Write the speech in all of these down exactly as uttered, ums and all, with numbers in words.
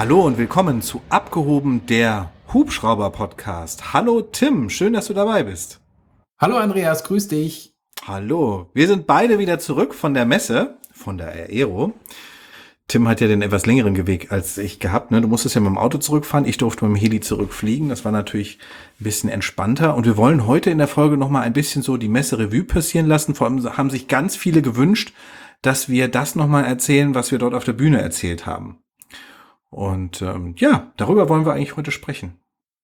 Hallo und willkommen zu Abgehoben, der Hubschrauber-Podcast. Hallo Tim, schön, dass du dabei bist. Hallo Andreas, grüß dich. Hallo, wir sind beide wieder zurück von der Messe, von der Aero. Tim hat ja den etwas längeren Weg als ich gehabt, ne? Du musstest ja mit dem Auto zurückfahren, ich durfte mit dem Heli zurückfliegen. Das war natürlich ein bisschen entspannter. Und wir wollen heute in der Folge nochmal ein bisschen so die Messe-Revue passieren lassen. Vor allem haben sich ganz viele gewünscht, dass wir das nochmal erzählen, was wir dort auf der Bühne erzählt haben. Und ähm, ja, darüber wollen wir eigentlich heute sprechen.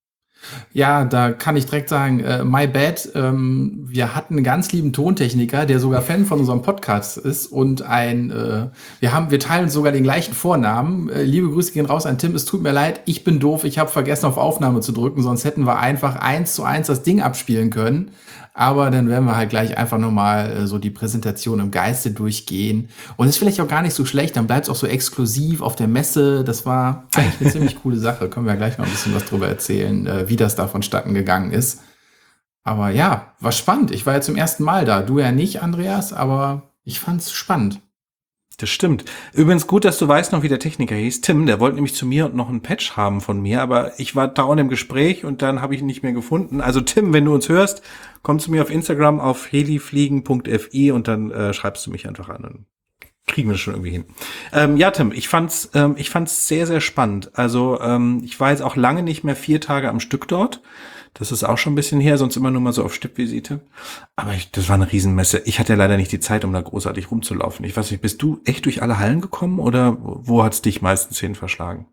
Ja, da kann ich direkt sagen, äh, my bad. Ähm, wir hatten einen ganz lieben Tontechniker, der sogar Fan von unserem Podcast ist und ein, äh, wir haben, wir teilen uns sogar den gleichen Vornamen. Äh, liebe Grüße gehen raus an Tim. Es tut mir leid, ich bin doof. Ich habe vergessen, auf Aufnahme zu drücken, sonst hätten wir einfach eins zu eins das Ding abspielen können. Aber dann werden wir halt gleich einfach nochmal äh, so die Präsentation im Geiste durchgehen. Und ist vielleicht auch gar nicht so schlecht, dann bleibt es auch so exklusiv auf der Messe. Das war eigentlich eine ziemlich coole Sache. Können wir ja gleich noch ein bisschen was drüber erzählen, äh, wie das da vonstatten gegangen ist. Aber ja, war spannend. Ich war ja zum ersten Mal da. Du ja nicht, Andreas, aber ich fand's spannend. Das stimmt. Übrigens gut, dass du weißt noch, wie der Techniker hieß. Tim, der wollte nämlich zu mir und noch einen Patch haben von mir, aber ich war dauernd im Gespräch und dann habe ich ihn nicht mehr gefunden. Also Tim, wenn du uns hörst, komm zu mir auf Instagram auf helifliegen punkt fi und dann äh, schreibst du mich einfach an und kriegen wir das schon irgendwie hin. Ähm, ja, Tim, ich fand's, ähm, ich fand's sehr, sehr spannend. Also ähm, ich war jetzt auch lange nicht mehr vier Tage am Stück dort. Das ist auch schon ein bisschen her, sonst immer nur mal so auf Stippvisite. Aber ich, das war eine Riesenmesse. Ich hatte ja leider nicht die Zeit, um da großartig rumzulaufen. Ich weiß nicht, bist du echt durch alle Hallen gekommen oder wo hat's dich meistens hin verschlagen?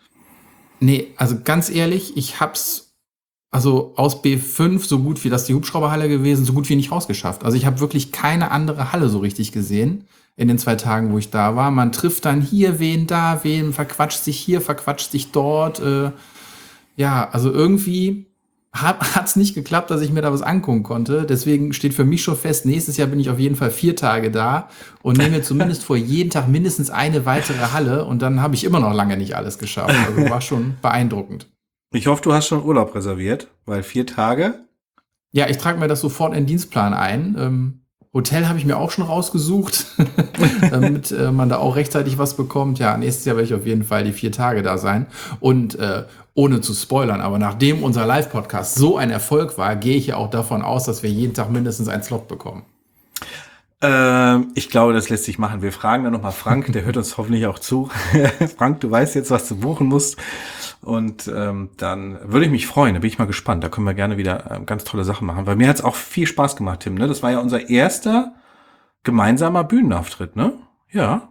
Nee, also ganz ehrlich, ich hab's also aus B fünf, so gut wie das die Hubschrauberhalle gewesen, so gut wie nicht rausgeschafft. Also ich habe wirklich keine andere Halle so richtig gesehen in den zwei Tagen, wo ich da war. Man trifft dann hier wen, da wen, verquatscht sich hier, verquatscht sich dort. Äh, ja, also irgendwie hat es nicht geklappt, dass ich mir da was angucken konnte. Deswegen steht für mich schon fest, nächstes Jahr bin ich auf jeden Fall vier Tage da und nehme mir zumindest vor, jeden Tag mindestens eine weitere Halle und dann habe ich immer noch lange nicht alles geschafft. Also war schon beeindruckend. Ich hoffe, du hast schon Urlaub reserviert, weil vier Tage? Ja, ich trage mir das sofort in den Dienstplan ein. Ähm, Hotel habe ich mir auch schon rausgesucht, damit äh, man da auch rechtzeitig was bekommt. Ja, nächstes Jahr werde ich auf jeden Fall die vier Tage da sein. Und äh, ohne zu spoilern, aber nachdem unser Live-Podcast so ein Erfolg war, gehe ich ja auch davon aus, dass wir jeden Tag mindestens einen Slot bekommen. Ähm, ich glaube, das lässt sich machen. Wir fragen dann nochmal Frank, der hört uns hoffentlich auch zu. Frank, du weißt jetzt, was du buchen musst. Und ähm, dann würde ich mich freuen, da bin ich mal gespannt. Da können wir gerne wieder ähm, ganz tolle Sachen machen. Weil mir hat's auch viel Spaß gemacht, Tim. Ne? Das war ja unser erster gemeinsamer Bühnenauftritt, ne? Ja.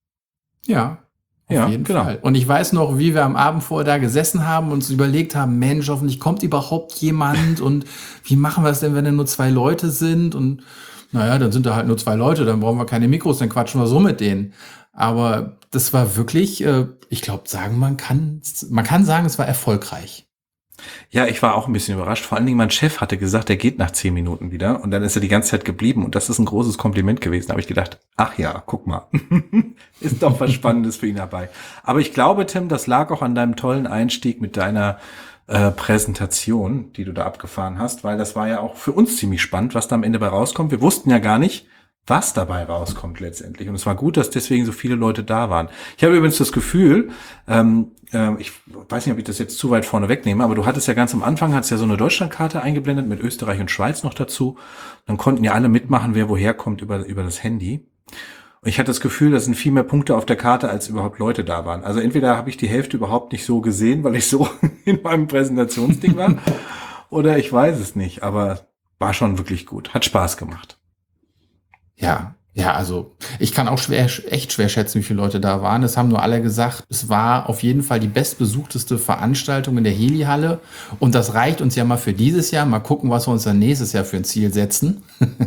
Ja, auf ja, jeden genau. Fall. Und ich weiß noch, wie wir am Abend vorher da gesessen haben und uns überlegt haben, Mensch, hoffentlich kommt überhaupt jemand und wie machen wir es denn, wenn da nur zwei Leute sind? Und naja, dann sind da halt nur zwei Leute, dann brauchen wir keine Mikros, dann quatschen wir so mit denen. Aber das war wirklich, äh, ich glaube, sagen man kann, man kann sagen, es war erfolgreich. Ja, ich war auch ein bisschen überrascht. Vor allen Dingen mein Chef hatte gesagt, er geht nach zehn Minuten wieder und dann ist er die ganze Zeit geblieben und das ist ein großes Kompliment gewesen. Da habe ich gedacht, ach ja, guck mal, ist doch was Spannendes für ihn dabei. Aber ich glaube, Tim, das lag auch an deinem tollen Einstieg mit deiner äh, Präsentation, die du da abgefahren hast, weil das war ja auch für uns ziemlich spannend, was da am Ende bei rauskommt. Wir wussten ja gar nicht, was dabei rauskommt letztendlich. Und es war gut, dass deswegen so viele Leute da waren. Ich habe übrigens das Gefühl, ähm, äh, ich weiß nicht, ob ich das jetzt zu weit vorne wegnehme, aber du hattest ja ganz am Anfang, hattest ja so eine Deutschlandkarte eingeblendet mit Österreich und Schweiz noch dazu. Dann konnten ja alle mitmachen, wer woher kommt über, über das Handy. Und ich hatte das Gefühl, da sind viel mehr Punkte auf der Karte, als überhaupt Leute da waren. Also entweder habe ich die Hälfte überhaupt nicht so gesehen, weil ich so in meinem Präsentationsding war, oder ich weiß es nicht, aber war schon wirklich gut. Hat Spaß gemacht. Ja, ja, also ich kann auch schwer, echt schwer schätzen, wie viele Leute da waren. Es haben nur alle gesagt, es war auf jeden Fall die bestbesuchteste Veranstaltung in der Heli-Halle. Und das reicht uns ja mal für dieses Jahr. Mal gucken, was wir uns dann nächstes Jahr für ein Ziel setzen.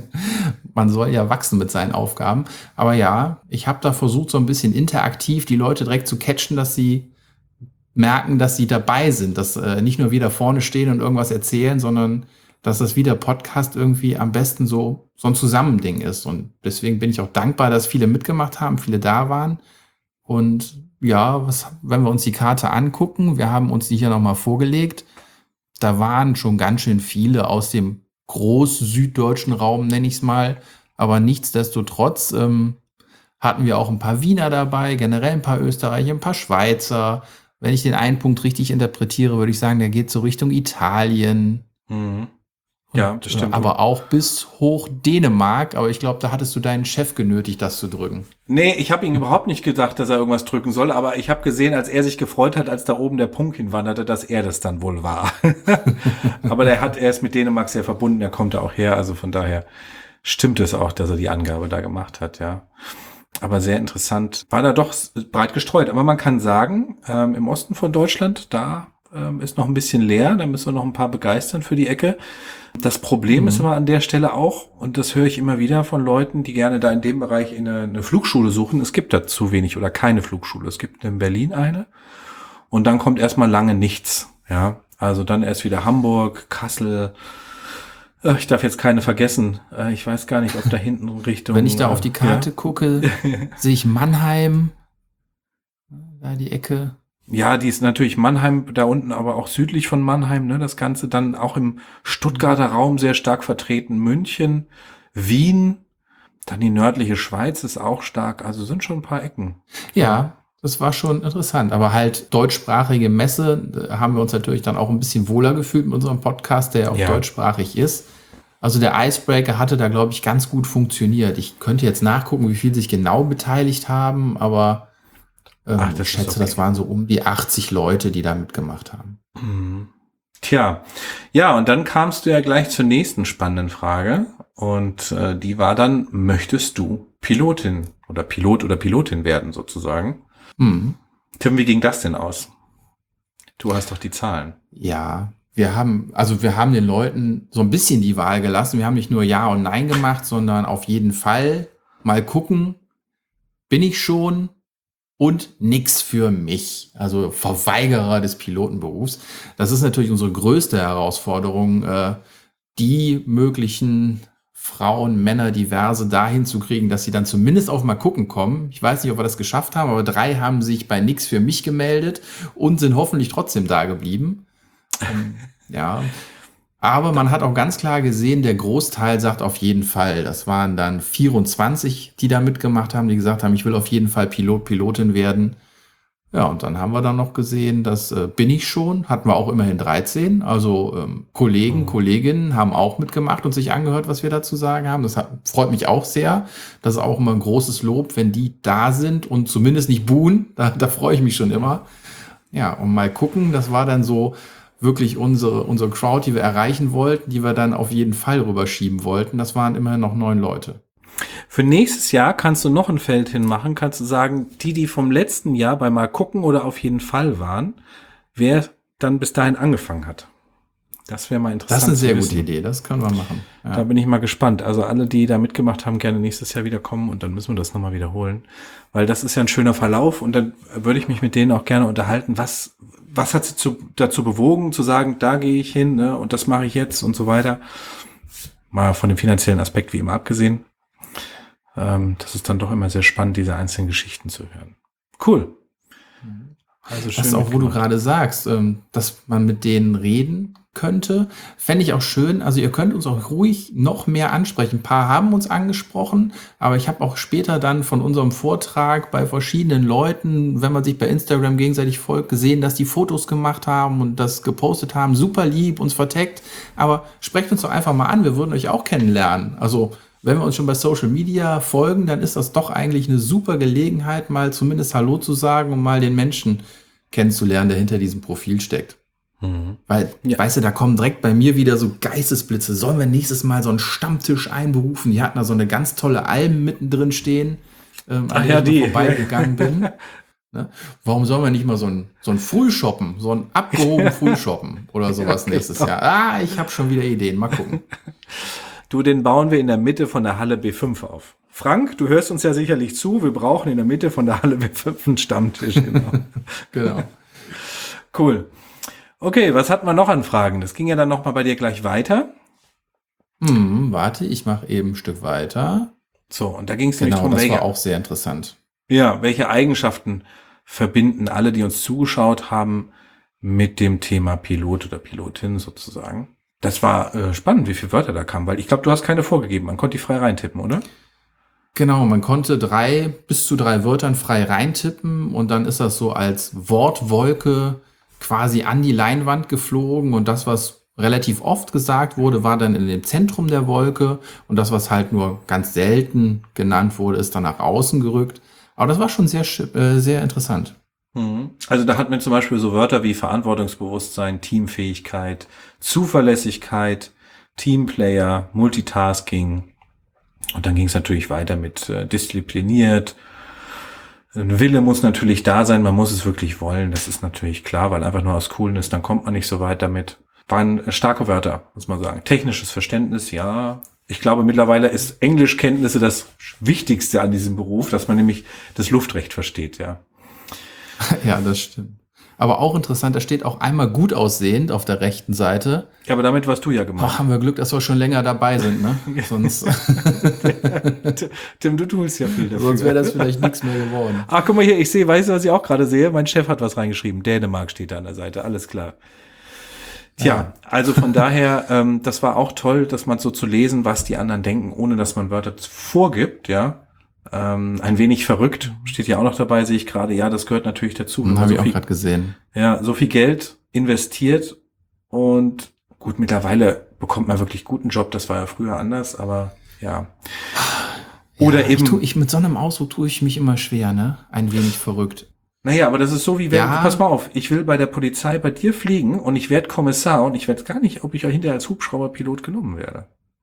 Man soll ja wachsen mit seinen Aufgaben. Aber ja, ich habe da versucht, so ein bisschen interaktiv die Leute direkt zu catchen, dass sie merken, dass sie dabei sind. Dass äh, nicht nur wir da vorne stehen und irgendwas erzählen, sondern dass das wie der Podcast irgendwie am besten so, so ein Zusammending ist. Und deswegen bin ich auch dankbar, dass viele mitgemacht haben, viele da waren. Und ja, was, wenn wir uns die Karte angucken, wir haben uns die hier nochmal vorgelegt, da waren schon ganz schön viele aus dem groß-süddeutschen Raum, nenne ich es mal. Aber nichtsdestotrotz ähm, hatten wir auch ein paar Wiener dabei, generell ein paar Österreicher, ein paar Schweizer, wenn ich den einen Punkt richtig interpretiere, würde ich sagen, der geht so Richtung Italien. Mhm. Ja, das stimmt. Aber auch bis hoch Dänemark. Aber ich glaube, da hattest du deinen Chef genötigt, das zu drücken. Nee, ich habe ihm überhaupt nicht gedacht, dass er irgendwas drücken soll, aber ich habe gesehen, als er sich gefreut hat, als da oben der Punkt hinwanderte, dass er das dann wohl war. Aber der hat, er ist mit Dänemark sehr verbunden, er kommt da auch her, also von daher stimmt es auch, dass er die Angabe da gemacht hat, ja. Aber sehr interessant, war da doch breit gestreut. Aber man kann sagen, ähm, im Osten von Deutschland, da ähm, ist noch ein bisschen leer, da müssen wir noch ein paar begeistern für die Ecke. Das Problem mhm. ist immer an der Stelle auch, und das höre ich immer wieder von Leuten, die gerne da in dem Bereich eine, eine Flugschule suchen, es gibt da zu wenig oder keine Flugschule. Es gibt in Berlin eine und dann kommt erstmal lange nichts. Ja, also dann erst wieder Hamburg, Kassel. Ich darf jetzt keine vergessen. Ich weiß gar nicht, ob da hinten Richtung... Wenn ich da auf die Karte ja. gucke, sehe ich Mannheim, da die Ecke... Ja, die ist natürlich Mannheim da unten, aber auch südlich von Mannheim, ne, das Ganze dann auch im Stuttgarter Raum sehr stark vertreten. München, Wien, dann die nördliche Schweiz ist auch stark, also sind schon ein paar Ecken. Ja, das war schon interessant, aber halt deutschsprachige Messe, haben wir uns natürlich dann auch ein bisschen wohler gefühlt mit unserem Podcast, der auch ja. deutschsprachig ist. Also der Icebreaker hatte da, glaube ich, ganz gut funktioniert. Ich könnte jetzt nachgucken, wie viel sich genau beteiligt haben, aber Ach, das ich schätze, okay. das waren so um die achtzig Leute, die da mitgemacht haben. Mhm. Tja, ja, und dann kamst du ja gleich zur nächsten spannenden Frage. Und äh, die war dann, möchtest du Pilotin oder Pilot oder Pilotin werden sozusagen? Mhm. Tim, wie ging das denn aus? Du hast doch die Zahlen. Ja, wir haben, also wir haben den Leuten so ein bisschen die Wahl gelassen. Wir haben nicht nur Ja und Nein gemacht, sondern auf jeden Fall mal gucken, bin ich schon? Und nix für mich, also Verweigerer des Pilotenberufs. Das ist natürlich unsere größte Herausforderung, äh, die möglichen Frauen, Männer, diverse dahin zu kriegen, dass sie dann zumindest auf mal gucken kommen. Ich weiß nicht, ob wir das geschafft haben, aber drei haben sich bei nix für mich gemeldet und sind hoffentlich trotzdem da geblieben. Ähm, ja. Aber man hat auch ganz klar gesehen, der Großteil sagt auf jeden Fall. Das waren dann vierundzwanzig, die da mitgemacht haben, die gesagt haben, ich will auf jeden Fall Pilot, Pilotin werden. Ja, und dann haben wir dann noch gesehen, das äh, bin ich schon, hatten wir auch immerhin dreizehn. Also ähm, Kollegen, mhm. Kolleginnen haben auch mitgemacht und sich angehört, was wir dazu sagen haben. Das hat, freut mich auch sehr. Das ist auch immer ein großes Lob, wenn die da sind und zumindest nicht buhen. Da, da freue ich mich schon immer. Ja, und mal gucken, das war dann so wirklich unsere, unsere Crowd, die wir erreichen wollten, die wir dann auf jeden Fall rüberschieben wollten. Das waren immerhin noch neun Leute. Für nächstes Jahr kannst du noch ein Feld hinmachen, kannst du sagen, die, die vom letzten Jahr bei Mal gucken oder auf jeden Fall waren, wer dann bis dahin angefangen hat. Das wäre mal interessant. Das ist eine sehr gute Idee, das können wir machen. Ja. Da bin ich mal gespannt. Also alle, die da mitgemacht haben, gerne nächstes Jahr wiederkommen und dann müssen wir das nochmal wiederholen. Weil das ist ja ein schöner Verlauf und dann würde ich mich mit denen auch gerne unterhalten, was was hat sie zu, dazu bewogen, zu sagen, da gehe ich hin, ne, und das mache ich jetzt und so weiter. Mal von dem finanziellen Aspekt wie immer abgesehen. Ähm, das ist dann doch immer sehr spannend, diese einzelnen Geschichten zu hören. Cool. Also schön, das ist auch, wo du gerade sagst, ähm, dass man mit denen reden könnte. Fände ich auch schön. Also ihr könnt uns auch ruhig noch mehr ansprechen. Ein paar haben uns angesprochen, aber ich habe auch später dann von unserem Vortrag bei verschiedenen Leuten, wenn man sich bei Instagram gegenseitig folgt, gesehen, dass die Fotos gemacht haben und das gepostet haben. Super lieb, uns verteckt. Aber sprecht uns doch einfach mal an. Wir würden euch auch kennenlernen. Also wenn wir uns schon bei Social Media folgen, dann ist das doch eigentlich eine super Gelegenheit, mal zumindest Hallo zu sagen und mal den Menschen kennenzulernen, der hinter diesem Profil steckt. Mhm. Weil, ja. weißt du, da kommen direkt bei mir wieder so Geistesblitze. Sollen wir nächstes Mal so einen Stammtisch einberufen? Die hatten da so eine ganz tolle Alm mittendrin stehen, ähm, Ach ja, die. vorbeigegangen bin. Ne? Warum sollen wir nicht mal so ein, so ein Frühshoppen, so ein abgehoben Frühshoppen oder sowas ja, nächstes Jahr? Ah, ich habe schon wieder Ideen. Mal gucken. Du, den bauen wir in der Mitte von der Halle B fünf auf. Frank, du hörst uns ja sicherlich zu. Wir brauchen in der Mitte von der Halle B fünf einen Stammtisch. Genau. Genau. Cool. Okay, was hatten wir noch an Fragen? Das ging ja dann noch mal bei dir gleich weiter. Hm, warte, ich mache eben ein Stück weiter. So, und da ging es genau, nämlich drum, das welche, war auch sehr interessant. Ja, welche Eigenschaften verbinden alle, die uns zugeschaut haben, mit dem Thema Pilot oder Pilotin sozusagen? Das war äh, spannend, wie viele Wörter da kamen, weil ich glaube, du hast keine vorgegeben. Man konnte die frei reintippen, oder? Genau, man konnte drei bis zu drei Wörtern frei reintippen und dann ist das so als Wortwolke quasi an die Leinwand geflogen und das, was relativ oft gesagt wurde, war dann in dem Zentrum der Wolke und das, was halt nur ganz selten genannt wurde, ist dann nach außen gerückt. Aber das war schon sehr, sch- äh, sehr interessant. Mhm. Also da hat man zum Beispiel so Wörter wie Verantwortungsbewusstsein, Teamfähigkeit, Zuverlässigkeit, Teamplayer, Multitasking. Und dann ging es natürlich weiter mit äh, diszipliniert. Ein Wille muss natürlich da sein, man muss es wirklich wollen, das ist natürlich klar, weil einfach nur aus Coolness, dann kommt man nicht so weit damit. Waren äh, starke Wörter, muss man sagen. Technisches Verständnis, ja. Ich glaube, mittlerweile ist Englischkenntnisse das Wichtigste an diesem Beruf, dass man nämlich das Luftrecht versteht, ja. Ja, das stimmt. Aber auch interessant, da steht auch einmal gut aussehend auf der rechten Seite. Ja, aber damit warst du ja gemacht. Ach, haben wir Glück, dass wir schon länger dabei sind, ne? Sonst, Tim, du tust ja viel dafür. sonst wäre das vielleicht nichts mehr geworden. Ach, guck mal hier, ich sehe, weißt du, was ich auch gerade sehe? Mein Chef hat was reingeschrieben. Dänemark steht da an der Seite, alles klar. Tja, Ja. also von daher, ähm, das war auch toll, dass man so zu lesen, was die anderen denken, ohne dass man Wörter vorgibt, ja. Ähm, ein wenig verrückt, steht ja auch noch dabei, sehe ich gerade. Ja, das gehört natürlich dazu. wenn man Habe so ich auch viel, gerade gesehen. ja, so viel Geld investiert und gut, mittlerweile bekommt man wirklich guten Job. Das war ja früher anders, aber ja. Oder ja, eben, Ich, tu, ich mit so einem Ausdruck tue ich mich immer schwer, ne? Ein wenig verrückt. naja, aber das ist so wie wenn, Ja. pass mal auf, ich will bei der Polizei bei dir fliegen und ich werde Kommissar und ich weiß gar nicht, ob ich euch hinterher als Hubschrauberpilot genommen werde.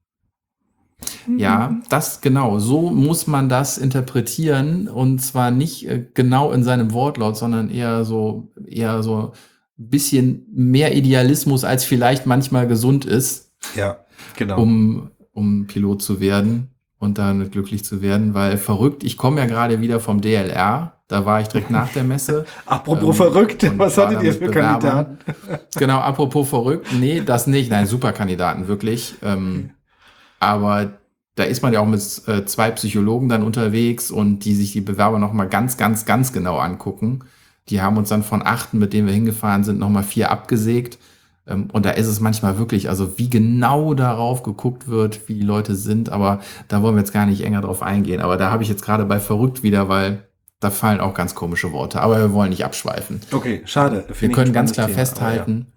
Ja, das genau. So muss man das interpretieren und zwar nicht äh, genau in seinem Wortlaut, sondern eher so, eher so ein bisschen mehr Idealismus, als vielleicht manchmal gesund ist, Ja, genau. um, um Pilot zu werden und damit glücklich zu werden, weil verrückt, ich komme ja gerade wieder vom D L R, da war ich direkt nach der Messe. Apropos Ähm, verrückt, und was war hattet da ihr mit für Bewerbern. Kandidaten? Genau, apropos verrückt, nee, das nicht, nein, super Kandidaten, wirklich. Ähm, aber da ist man ja auch mit äh, zwei Psychologen dann unterwegs und die sich die Bewerber nochmal ganz, ganz, ganz genau angucken. Die haben uns dann von achten, mit denen wir hingefahren sind, nochmal vier abgesägt. Ähm, und da ist es manchmal wirklich, also wie genau darauf geguckt wird, wie die Leute sind. Aber da wollen wir jetzt gar nicht enger drauf eingehen. Aber da habe ich jetzt gerade bei verrückt wieder, weil da fallen auch ganz komische Worte. Aber wir wollen nicht abschweifen. Okay, schade. Wir Finde ich können ein ganz klar spannendes Thema, aber festhalten.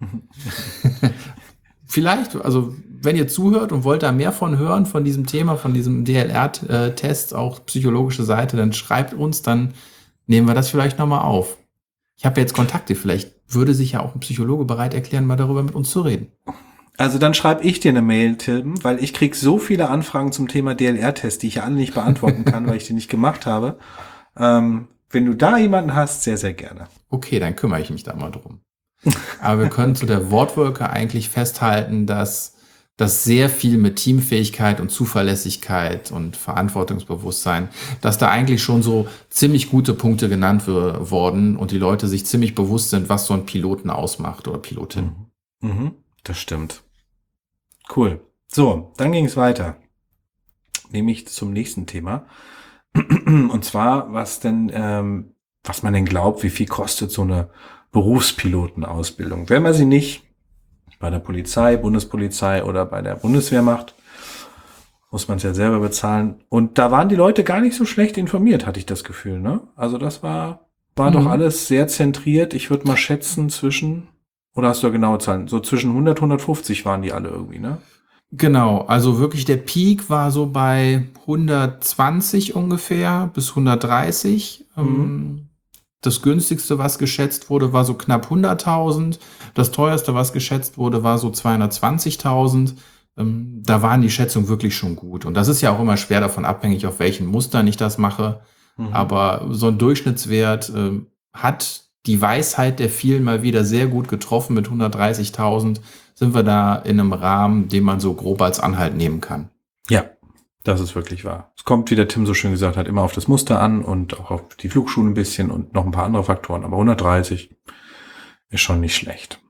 Vielleicht, also wenn ihr zuhört und wollt da mehr von hören, von diesem Thema, von diesem D L R-Test, auch psychologische Seite, dann schreibt uns, dann nehmen wir das vielleicht nochmal auf. Ich habe jetzt Kontakte, vielleicht würde sich ja auch ein Psychologe bereit erklären, mal darüber mit uns zu reden. Ja. Also dann schreibe ich dir eine Mail, Tim, weil ich krieg so viele Anfragen zum Thema D L R-Test, die ich ja alle nicht beantworten kann, weil ich die nicht gemacht habe. Ähm, wenn du da jemanden hast, sehr, sehr gerne. Okay, dann kümmere ich mich da mal drum. Aber wir können zu der Wortwolke eigentlich festhalten, dass das sehr viel mit Teamfähigkeit und Zuverlässigkeit und Verantwortungsbewusstsein, dass da eigentlich schon so ziemlich gute Punkte genannt w- worden und die Leute sich ziemlich bewusst sind, was so ein Piloten ausmacht oder Pilotin. Mhm, das stimmt. Cool. So, dann ging es weiter. Nämlich zum nächsten Thema. Und zwar, was denn, ähm, was man denn glaubt, wie viel kostet so eine Berufspilotenausbildung. Wenn man sie nicht bei der Polizei, Bundespolizei oder bei der Bundeswehr macht, muss man es ja selber bezahlen. Und da waren die Leute gar nicht so schlecht informiert, hatte ich das Gefühl, ne? Also das war, war Mhm. doch alles sehr zentriert. Ich würde mal schätzen zwischen, oder hast du ja genaue Zahlen? So zwischen hundert, hundertfünfzig waren die alle irgendwie, ne? Genau, also wirklich der Peak war so bei hundertzwanzig ungefähr bis hundertdreißig. Ähm, Das günstigste, was geschätzt wurde, war so knapp hunderttausend. Das teuerste, was geschätzt wurde, war so zweihundertzwanzigtausend. Ähm, da waren die Schätzungen wirklich schon gut. Und das ist ja auch immer schwer davon abhängig, auf welchen Mustern ich das mache. Mhm. Aber so ein Durchschnittswert ähm, hat die Weisheit der vielen mal wieder sehr gut getroffen. Mit hundertdreißigtausend sind wir da in einem Rahmen, den man so grob als Anhalt nehmen kann. Ja, das ist wirklich wahr. Es kommt, wie der Tim so schön gesagt hat, immer auf das Muster an und auch auf die Flugschule ein bisschen und noch ein paar andere Faktoren. Aber hundertdreißig ist schon nicht schlecht.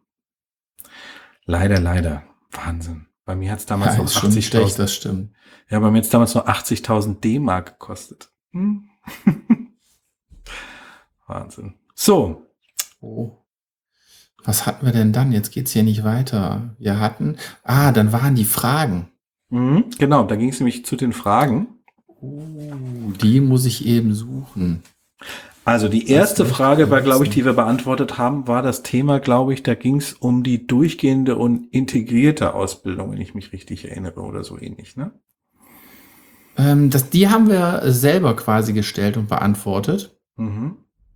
Leider, leider. Wahnsinn. Bei mir hat es damals Ja, noch ist schon nicht schlecht, achtzigtausend. das stimmt. Ja, bei mir hat es damals noch achtzigtausend D-Mark gekostet. Hm. Wahnsinn. So. Oh. Was hatten wir denn dann? Jetzt geht's hier nicht weiter. Wir hatten, ah, dann waren die Fragen. Mhm, genau, da ging es nämlich zu den Fragen. Uh, die muss ich eben suchen. Also die erste Frage war, glaube ich, die wir beantwortet haben, war das Thema, glaube ich, da ging es um die durchgehende und integrierte Ausbildung, wenn ich mich richtig erinnere oder so ähnlich, ne? Ähm, das, die haben wir selber quasi gestellt und beantwortet. Mhm.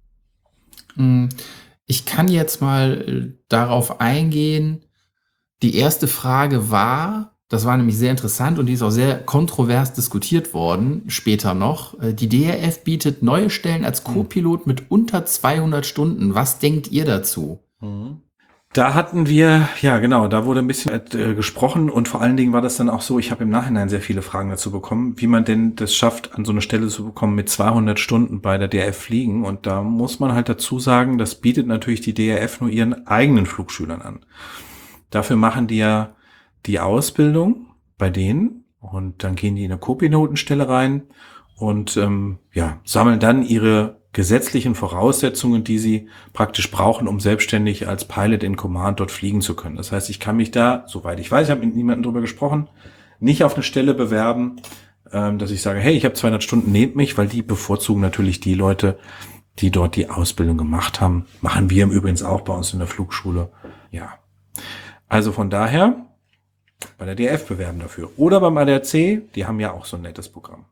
Ich kann jetzt mal darauf eingehen. Die erste Frage war, das war nämlich sehr interessant und die ist auch sehr kontrovers diskutiert worden, später noch. Die D R F bietet neue Stellen als Co-Pilot mit unter zweihundert Stunden. Was denkt ihr dazu? Mhm. Da hatten wir, ja genau, da wurde ein bisschen äh, gesprochen und vor allen Dingen war das dann auch so, ich habe im Nachhinein sehr viele Fragen dazu bekommen, wie man denn das schafft, an so eine Stelle zu bekommen mit zweihundert Stunden bei der D R F fliegen, und da muss man halt dazu sagen, das bietet natürlich die D R F nur ihren eigenen Flugschülern an. Dafür machen die ja die Ausbildung bei denen und dann gehen die in eine Co-Pilotenstelle rein und ähm, ja, sammeln dann ihre gesetzlichen Voraussetzungen, die sie praktisch brauchen, um selbstständig als Pilot in Command dort fliegen zu können. Das heißt, ich kann mich da, soweit ich weiß, ich habe mit niemandem drüber gesprochen, nicht auf eine Stelle bewerben, ähm, dass ich sage, hey, ich habe zweihundert Stunden, nehmt mich, weil die bevorzugen natürlich die Leute, die dort die Ausbildung gemacht haben. Machen wir im Übrigen auch bei uns in der Flugschule. Ja, also von daher bei der D R F bewerben dafür. Oder beim A D A C, die haben ja auch so ein nettes Programm.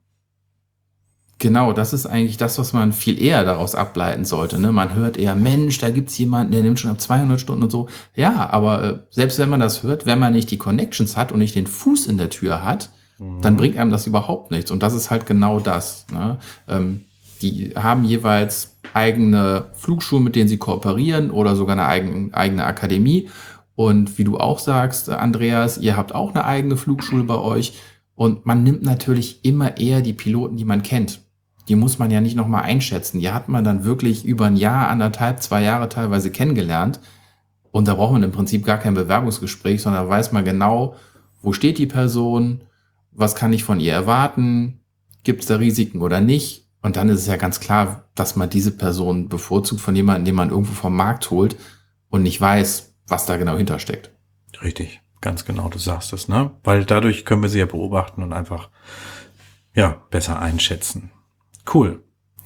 Genau, das ist eigentlich das, was man viel eher daraus ableiten sollte. Ne? Man hört eher, Mensch, da gibt's jemanden, der nimmt schon ab zweihundert Stunden und so. Ja, aber äh, selbst wenn man das hört, wenn man nicht die Connections hat und nicht den Fuß in der Tür hat, mhm. dann bringt einem das überhaupt nichts. Und das ist halt genau das. Ne? Ähm, die haben jeweils eigene Flugschulen, mit denen sie kooperieren oder sogar eine eigene, eigene Akademie. Und wie du auch sagst, Andreas, ihr habt auch eine eigene Flugschule bei euch. Und man nimmt natürlich immer eher die Piloten, die man kennt. Die muss man ja nicht nochmal einschätzen. Die hat man dann wirklich über ein Jahr, anderthalb, zwei Jahre teilweise kennengelernt. Und da braucht man im Prinzip gar kein Bewerbungsgespräch, sondern weiß man genau, wo steht die Person, was kann ich von ihr erwarten, gibt es da Risiken oder nicht. Und dann ist es ja ganz klar, dass man diese Person bevorzugt von jemandem, den man irgendwo vom Markt holt und nicht weiß, was da genau hintersteckt. Richtig, ganz genau, du sagst es, ne? Weil dadurch können wir sie ja beobachten und einfach, ja, besser einschätzen. Cool.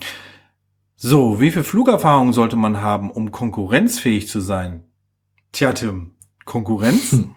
So, wie viel Flugerfahrung sollte man haben, um konkurrenzfähig zu sein? Tja, Tim, Konkurrenz? Hm.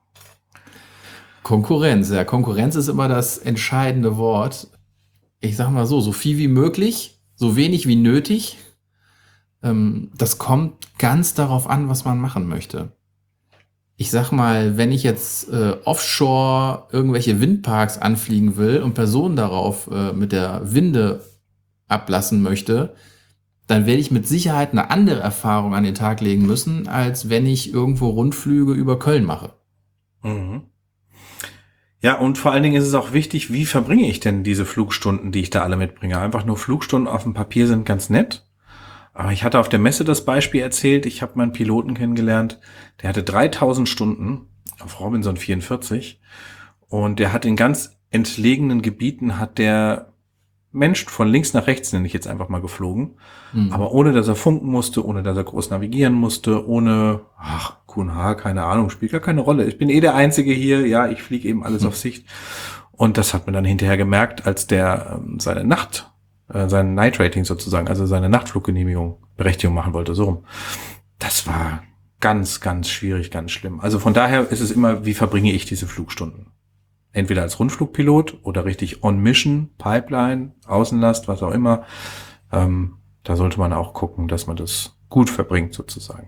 Konkurrenz, ja. Konkurrenz ist immer das entscheidende Wort. Ich sag mal so, so viel wie möglich, so wenig wie nötig. Ähm, das kommt ganz darauf an, was man machen möchte. Ich sag mal, wenn ich jetzt äh, offshore irgendwelche Windparks anfliegen will und Personen darauf äh, mit der Winde ablassen möchte, dann werde ich mit Sicherheit eine andere Erfahrung an den Tag legen müssen, als wenn ich irgendwo Rundflüge über Köln mache. Mhm. Ja, und vor allen Dingen ist es auch wichtig, wie verbringe ich denn diese Flugstunden, die ich da alle mitbringe? Einfach nur Flugstunden auf dem Papier sind ganz nett. Aber ich hatte auf der Messe das Beispiel erzählt, ich habe mal einen Piloten kennengelernt, der hatte dreitausend Stunden auf Robinson vierundvierzig und der hat in ganz entlegenen Gebieten, hat der Mensch von links nach rechts, nenne ich jetzt einfach mal, geflogen, mhm. aber ohne, dass er funken musste, ohne, dass er groß navigieren musste, ohne, ach, Q und H, keine Ahnung, spielt gar keine Rolle. Ich bin eh der Einzige hier, ja, ich fliege eben alles mhm. auf Sicht. Und das hat man dann hinterher gemerkt, als der ähm, seine Nacht, äh, sein Night Rating sozusagen, also seine Nachtfluggenehmigung, Berechtigung machen wollte, so rum. Das war ganz, ganz schwierig, ganz schlimm. Also von daher ist es immer, wie verbringe ich diese Flugstunden? Entweder als Rundflugpilot oder richtig on-Mission, Pipeline, Außenlast, was auch immer. Ähm, da sollte man auch gucken, dass man das gut verbringt sozusagen.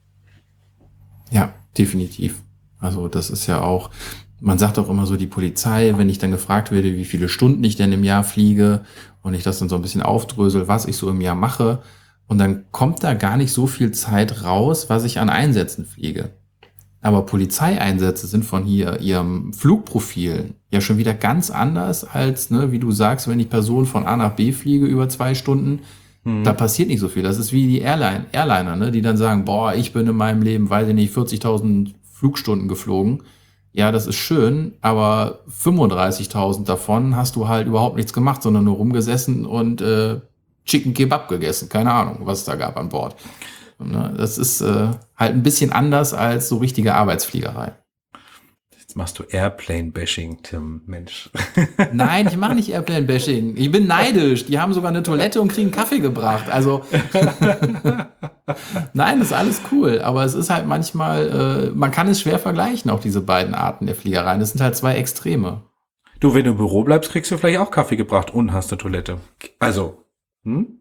Ja, definitiv. Also das ist ja auch, man sagt auch immer so, die Polizei, wenn ich dann gefragt werde, wie viele Stunden ich denn im Jahr fliege und ich das dann so ein bisschen aufdrösel, was ich so im Jahr mache, und dann kommt da gar nicht so viel Zeit raus, was ich an Einsätzen fliege. Aber Polizeieinsätze sind von hier ihrem Flugprofil ja schon wieder ganz anders als, ne, wie du sagst, wenn ich Personen von A nach B fliege über zwei Stunden, mhm. da passiert nicht so viel. Das ist wie die Airline, Airliner, ne, die dann sagen, boah, ich bin in meinem Leben, weiß ich nicht, vierzigtausend Flugstunden geflogen. Ja, das ist schön, aber fünfunddreißigtausend davon hast du halt überhaupt nichts gemacht, sondern nur rumgesessen und äh, Chicken Kebab gegessen. Keine Ahnung, was es da gab an Bord. Das ist äh, halt ein bisschen anders als so richtige Arbeitsfliegerei. Jetzt machst du Airplane-Bashing, Tim, Mensch. Nein, ich mache nicht Airplane-Bashing. Ich bin neidisch. Die haben sogar eine Toilette und kriegen Kaffee gebracht. Also nein, das ist alles cool. Aber es ist halt manchmal, äh, man kann es schwer vergleichen, auch diese beiden Arten der Fliegereien. Das sind halt zwei Extreme. Du, wenn du im Büro bleibst, kriegst du vielleicht auch Kaffee gebracht und hast eine Toilette. Also, hm?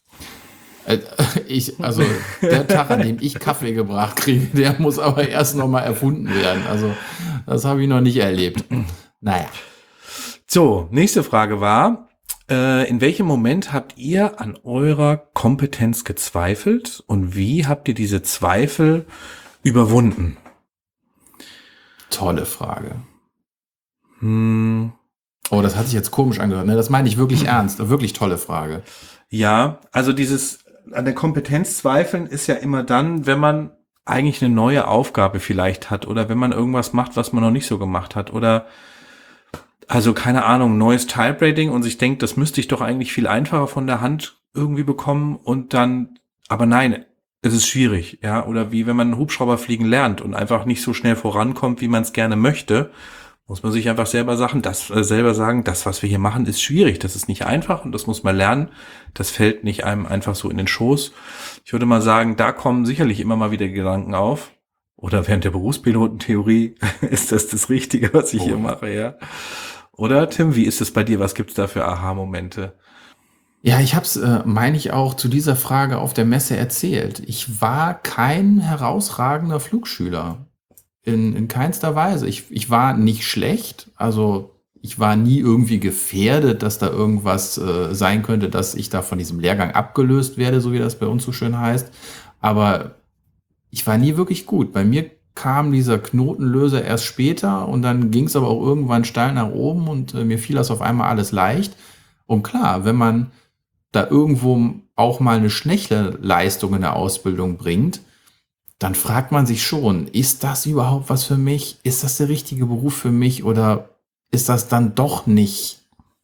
Ich, also der Tag, an dem ich Kaffee gebracht kriege, der muss aber erst noch mal erfunden werden. Also das habe ich noch nicht erlebt. Naja. So, nächste Frage war, äh, in welchem Moment habt ihr an eurer Kompetenz gezweifelt und wie habt ihr diese Zweifel überwunden? Tolle Frage. Hm. Oh, das hat sich jetzt komisch angehört. Ne? Das meine ich wirklich ernst. Wirklich tolle Frage. Ja, also dieses an der Kompetenz zweifeln ist ja immer dann, wenn man eigentlich eine neue Aufgabe vielleicht hat oder wenn man irgendwas macht, was man noch nicht so gemacht hat oder also keine Ahnung, neues Typewriting und sich denkt, das müsste ich doch eigentlich viel einfacher von der Hand irgendwie bekommen und dann, aber nein, es ist schwierig, ja, oder wie wenn man einen Hubschrauber fliegen lernt und einfach nicht so schnell vorankommt, wie man es gerne möchte, muss man sich einfach selber sagen, das äh, selber sagen, das, was wir hier machen, ist schwierig, das ist nicht einfach und das muss man lernen. Das fällt nicht einem einfach so in den Schoß. Ich würde mal sagen, da kommen sicherlich immer mal wieder Gedanken auf. Oder während der Berufspilotentheorie ist das das Richtige, was ich oh. hier mache, ja. Oder Tim, wie ist es bei dir? Was gibt's da für Aha-Momente? Ja, ich habe es, äh, meine ich, auch zu dieser Frage auf der Messe erzählt. Ich war kein herausragender Flugschüler. In, in keinster Weise. Ich, ich war nicht schlecht, also ich war nie irgendwie gefährdet, dass da irgendwas äh, sein könnte, dass ich da von diesem Lehrgang abgelöst werde, so wie das bei uns so schön heißt. Aber ich war nie wirklich gut. Bei mir kam dieser Knotenlöser erst später und dann ging es aber auch irgendwann steil nach oben und äh, mir fiel das auf einmal alles leicht. Und klar, wenn man da irgendwo auch mal eine schlechte Leistung in der Ausbildung bringt, dann fragt man sich schon, ist das überhaupt was für mich? Ist das der richtige Beruf für mich oder ist das dann doch nicht,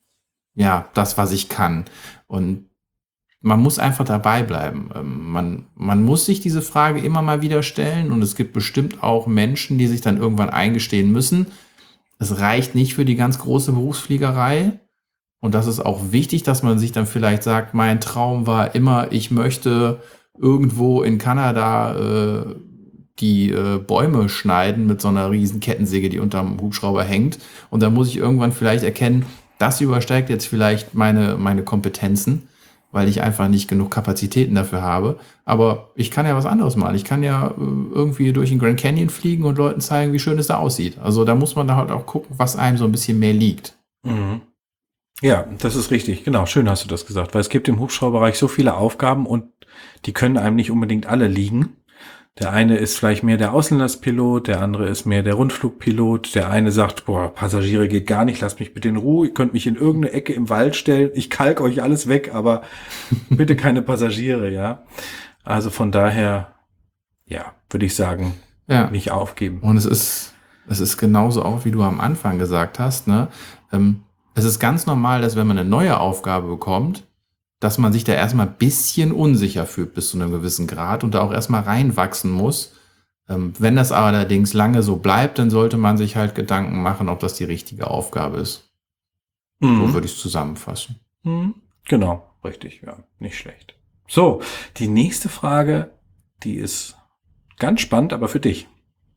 ja, das, was ich kann? Und man muss einfach dabei bleiben. Man, man muss sich diese Frage immer mal wieder stellen und es gibt bestimmt auch Menschen, die sich dann irgendwann eingestehen müssen. Es reicht nicht für die ganz große Berufsfliegerei. Und das ist auch wichtig, dass man sich dann vielleicht sagt, mein Traum war immer, ich möchte irgendwo in Kanada äh, die äh, Bäume schneiden mit so einer riesen Kettensäge, die unterm Hubschrauber hängt. Und da muss ich irgendwann vielleicht erkennen, das übersteigt jetzt vielleicht meine, meine Kompetenzen, weil ich einfach nicht genug Kapazitäten dafür habe. Aber ich kann ja was anderes machen. Ich kann ja äh, irgendwie durch den Grand Canyon fliegen und Leuten zeigen, wie schön es da aussieht. Also da muss man da halt auch gucken, was einem so ein bisschen mehr liegt. Mhm. Ja, das ist richtig. Genau, schön hast du das gesagt. Weil es gibt im Hubschrauberbereich so viele Aufgaben und die können einem nicht unbedingt alle liegen. Der eine ist vielleicht mehr der Außenlastpilot, der andere ist mehr der Rundflugpilot. Der eine sagt, boah, Passagiere geht gar nicht, lasst mich bitte in Ruhe. Ihr könnt mich in irgendeine Ecke im Wald stellen. Ich kalk euch alles weg, aber bitte keine Passagiere, ja. Also von daher, ja, würde ich sagen, ja, nicht aufgeben. Und es ist, es ist genauso auch, wie du am Anfang gesagt hast, ne? Ähm, es ist ganz normal, dass wenn man eine neue Aufgabe bekommt, dass man sich da erstmal ein bisschen unsicher fühlt bis zu einem gewissen Grad und da auch erstmal reinwachsen muss. Ähm, wenn das allerdings lange so bleibt, dann sollte man sich halt Gedanken machen, ob das die richtige Aufgabe ist. Mhm. So würde ich es zusammenfassen. Mhm. Genau, richtig, ja, nicht schlecht. So, die nächste Frage, die ist ganz spannend, aber für dich.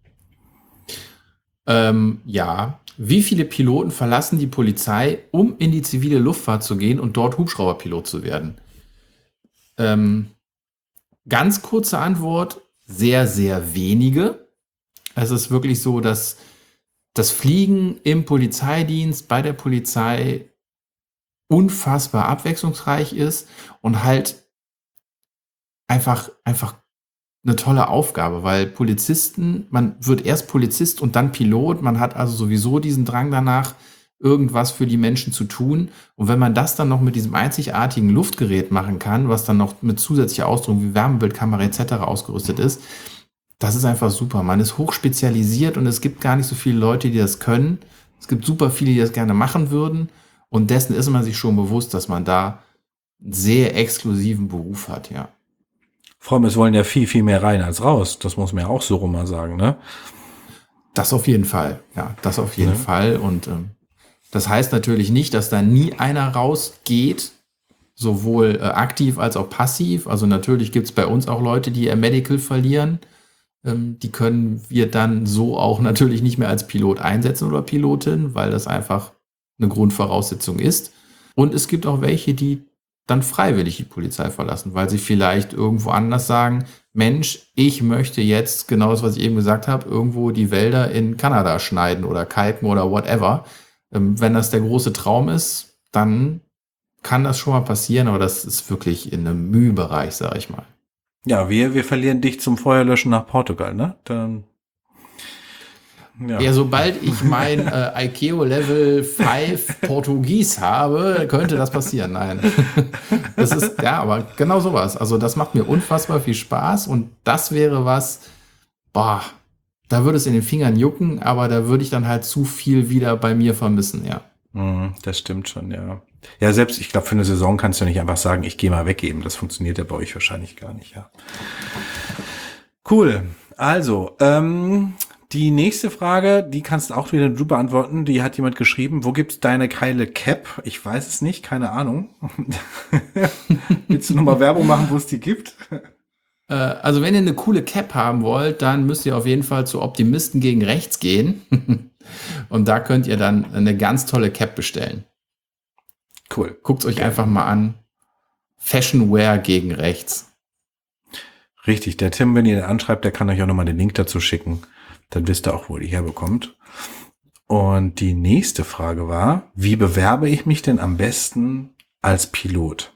Ähm, ja, wie viele Piloten verlassen die Polizei, um in die zivile Luftfahrt zu gehen und dort Hubschrauberpilot zu werden? Ähm, ganz kurze Antwort, sehr, sehr wenige. Es ist wirklich so, dass das Fliegen im Polizeidienst bei der Polizei unfassbar abwechslungsreich ist und halt einfach, einfach eine tolle Aufgabe, weil Polizisten, man wird erst Polizist und dann Pilot, man hat also sowieso diesen Drang danach, irgendwas für die Menschen zu tun. Und wenn man das dann noch mit diesem einzigartigen Luftgerät machen kann, was dann noch mit zusätzlicher Ausdruck wie Wärmebildkamera et cetera ausgerüstet ist, das ist einfach super. Man ist hochspezialisiert und es gibt gar nicht so viele Leute, die das können. Es gibt super viele, die das gerne machen würden. Und dessen ist man sich schon bewusst, dass man da einen sehr exklusiven Beruf hat, ja. Vor allem, es wollen ja viel, viel mehr rein als raus. Das muss man ja auch so rum mal sagen, ne? Das auf jeden Fall, ja, das auf jeden Ja. Fall. Und ähm, das heißt natürlich nicht, dass da nie einer rausgeht, sowohl äh, aktiv als auch passiv. Also natürlich gibt es bei uns auch Leute, die ihr Medical verlieren. Ähm, die können wir dann so auch natürlich nicht mehr als Pilot einsetzen oder Pilotin, weil das einfach eine Grundvoraussetzung ist. Und es gibt auch welche, die dann freiwillig die Polizei verlassen, weil sie vielleicht irgendwo anders sagen, Mensch, ich möchte jetzt, genau das, was ich eben gesagt habe, irgendwo die Wälder in Kanada schneiden oder kalken oder whatever. Ähm, wenn das der große Traum ist, dann kann das schon mal passieren, aber das ist wirklich in einem Mühbereich, sag ich mal. Ja, wir, wir verlieren dich zum Feuerlöschen nach Portugal, ne? Dann, ja. Ja, sobald ich mein äh, I C A O Level fünf Portugies habe, könnte das passieren. Nein. Das ist, ja, aber genau sowas. Also das macht mir unfassbar viel Spaß und das wäre was, boah, da würde es in den Fingern jucken, aber da würde ich dann halt zu viel wieder bei mir vermissen, ja. Mhm, das stimmt schon, ja. Ja, selbst, ich glaube, für eine Saison kannst du nicht einfach sagen, ich gehe mal weg eben. Das funktioniert ja bei euch wahrscheinlich gar nicht, ja. Cool. Also, ähm, die nächste Frage, die kannst auch wieder du beantworten. Die hat jemand geschrieben. Wo gibt's deine geile Cap? Ich weiß es nicht, keine Ahnung. Willst du nochmal Werbung machen, wo es die gibt? Äh, also wenn ihr eine coole Cap haben wollt, dann müsst ihr auf jeden Fall zu Optimisten gegen Rechts gehen. Und da könnt ihr dann eine ganz tolle Cap bestellen. Cool. Guckt euch einfach mal an. Fashionwear gegen Rechts. Richtig, der Tim, wenn ihr den anschreibt, der kann euch auch nochmal den Link dazu schicken. Dann wisst ihr auch, wo ihr die herbekommt. Und die nächste Frage war, wie bewerbe ich mich denn am besten als Pilot?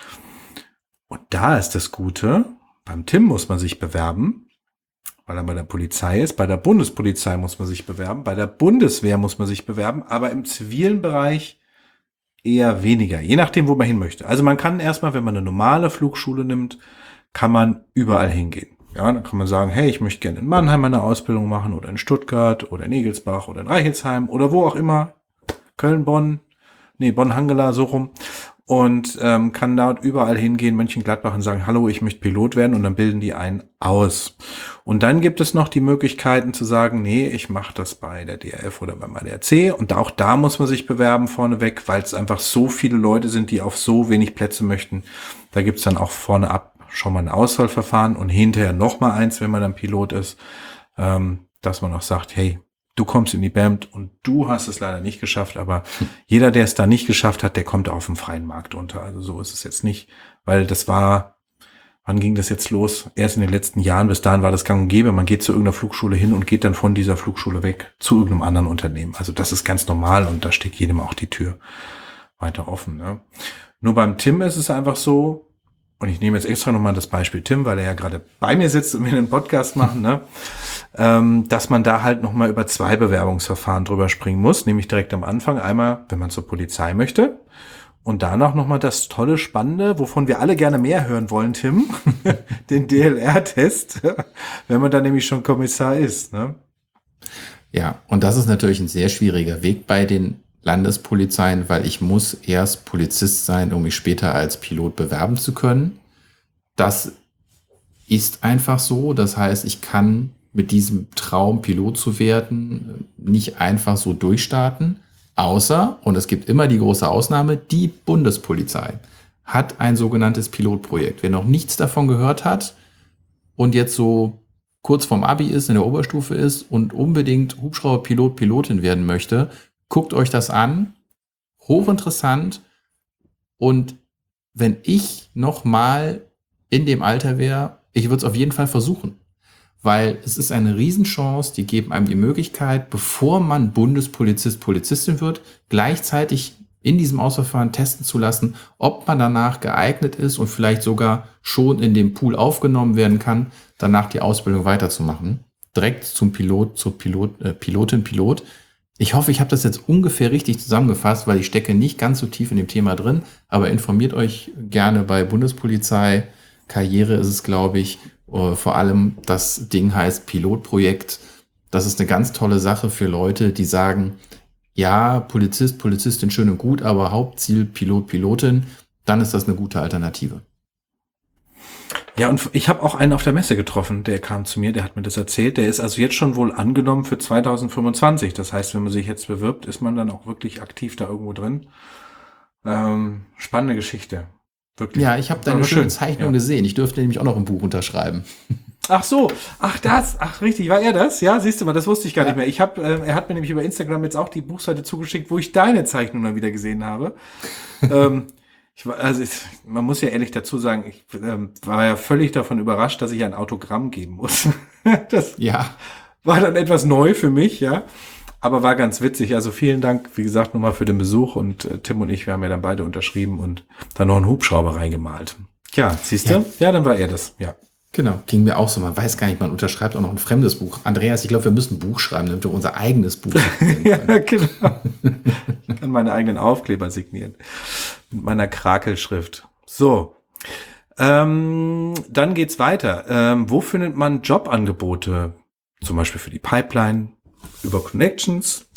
Und da ist das Gute, beim Tim muss man sich bewerben, weil er bei der Polizei ist. Bei der Bundespolizei muss man sich bewerben. Bei der Bundeswehr muss man sich bewerben. Aber im zivilen Bereich eher weniger, je nachdem, wo man hin möchte. Also man kann erstmal, wenn man eine normale Flugschule nimmt, kann man überall hingehen. Ja, dann kann man sagen, hey, ich möchte gerne in Mannheim eine Ausbildung machen oder in Stuttgart oder in Egelsbach oder in Reichelsheim oder wo auch immer. Köln, Bonn, nee, Bonn-Hangela, so rum. Und ähm, kann dort überall hingehen, Mönchengladbach, und sagen, hallo, ich möchte Pilot werden, und dann bilden die einen aus. Und dann gibt es noch die Möglichkeiten zu sagen, nee, ich mache das bei der D R F oder beim A D A C, und auch da muss man sich bewerben vorneweg, weil es einfach so viele Leute sind, die auf so wenig Plätze möchten. Da gibt's dann auch vorne ab schon mal ein Auswahlverfahren und hinterher noch mal eins, wenn man dann Pilot ist, ähm, dass man auch sagt, hey, du kommst in die B A M T und du hast es leider nicht geschafft, aber jeder, der es da nicht geschafft hat, der kommt auf dem freien Markt unter. Also so ist es jetzt nicht, weil das war, wann ging das jetzt los? Erst in den letzten Jahren, bis dahin war das gang und gäbe. Man geht zu irgendeiner Flugschule hin und geht dann von dieser Flugschule weg zu irgendeinem anderen Unternehmen. Also das ist ganz normal und da steht jedem auch die Tür weiter offen. Ne? Nur beim Tim ist es einfach so, und ich nehme jetzt extra nochmal das Beispiel Tim, weil er ja gerade bei mir sitzt und wir einen Podcast machen, ne? ähm, dass man da halt nochmal über zwei Bewerbungsverfahren drüber springen muss, nämlich direkt am Anfang einmal, wenn man zur Polizei möchte, und danach nochmal das tolle, spannende, wovon wir alle gerne mehr hören wollen, Tim, den D L R-Test, wenn man da nämlich schon Kommissar ist. Ne? Ja, und das ist natürlich ein sehr schwieriger Weg bei den Landespolizeien, weil ich muss erst Polizist sein, um mich später als Pilot bewerben zu können. Das ist einfach so. Das heißt, ich kann mit diesem Traum, Pilot zu werden, nicht einfach so durchstarten. Außer, und es gibt immer die große Ausnahme, die Bundespolizei hat ein sogenanntes Pilotprojekt. Wer noch nichts davon gehört hat und jetzt so kurz vorm Abi ist, in der Oberstufe ist und unbedingt Hubschrauberpilot, Pilotin werden möchte, guckt euch das an, hochinteressant, und wenn ich noch mal in dem Alter wäre, ich würde es auf jeden Fall versuchen, weil es ist eine Riesenchance, die geben einem die Möglichkeit, bevor man Bundespolizist, Polizistin wird, gleichzeitig in diesem Auswahlverfahren testen zu lassen, ob man danach geeignet ist und vielleicht sogar schon in dem Pool aufgenommen werden kann, danach die Ausbildung weiterzumachen, direkt zum Pilot, zur Pilot, äh, Pilotin, Pilot. Ich hoffe, ich habe das jetzt ungefähr richtig zusammengefasst, weil ich stecke nicht ganz so tief in dem Thema drin, aber informiert euch gerne bei Bundespolizei. Karriere ist es, glaube ich. Vor allem das Ding heißt Pilotprojekt. Das ist eine ganz tolle Sache für Leute, die sagen, ja, Polizist, Polizistin, schön und gut, aber Hauptziel Pilot, Pilotin, dann ist das eine gute Alternative. Ja, und ich habe auch einen auf der Messe getroffen, der kam zu mir, der hat mir das erzählt. Der ist also jetzt schon wohl angenommen für zwanzig fünfundzwanzig. Das heißt, wenn man sich jetzt bewirbt, ist man dann auch wirklich aktiv da irgendwo drin. Ähm, spannende Geschichte. Wirklich. Ja, ich habe deine Aber schöne schön, Zeichnung ja. gesehen. Ich dürfte nämlich auch noch ein Buch unterschreiben. Ach so, ach das, ach richtig, war er das? Ja, siehst du mal, das wusste ich gar Ja. nicht mehr. Ich habe, äh, er hat mir nämlich über Instagram jetzt auch die Buchseite zugeschickt, wo ich deine Zeichnung dann wieder gesehen habe. ähm, ich war, also ich, man muss ja ehrlich dazu sagen, ich ähm, war ja völlig davon überrascht, dass ich ein Autogramm geben muss. Das Ja, war dann etwas neu für mich, ja, aber war ganz witzig. Also vielen Dank, wie gesagt, nochmal für den Besuch und äh, Tim und ich, wir haben ja dann beide unterschrieben und dann noch einen Hubschrauber reingemalt. Ja, siehst du? Ja. Ja, dann war er das, ja. genau. Ging mir auch so. Man weiß gar nicht, man unterschreibt auch noch ein fremdes Buch. Andreas, ich glaube, wir müssen ein Buch schreiben, damit wir unser eigenes Buch signieren Ja, können. genau. Ich kann meine eigenen Aufkleber signieren. Mit meiner Krakelschrift. So. Ähm, dann geht's weiter. Ähm, wo findet man Jobangebote? Zum Beispiel für die Pipeline, über Connections.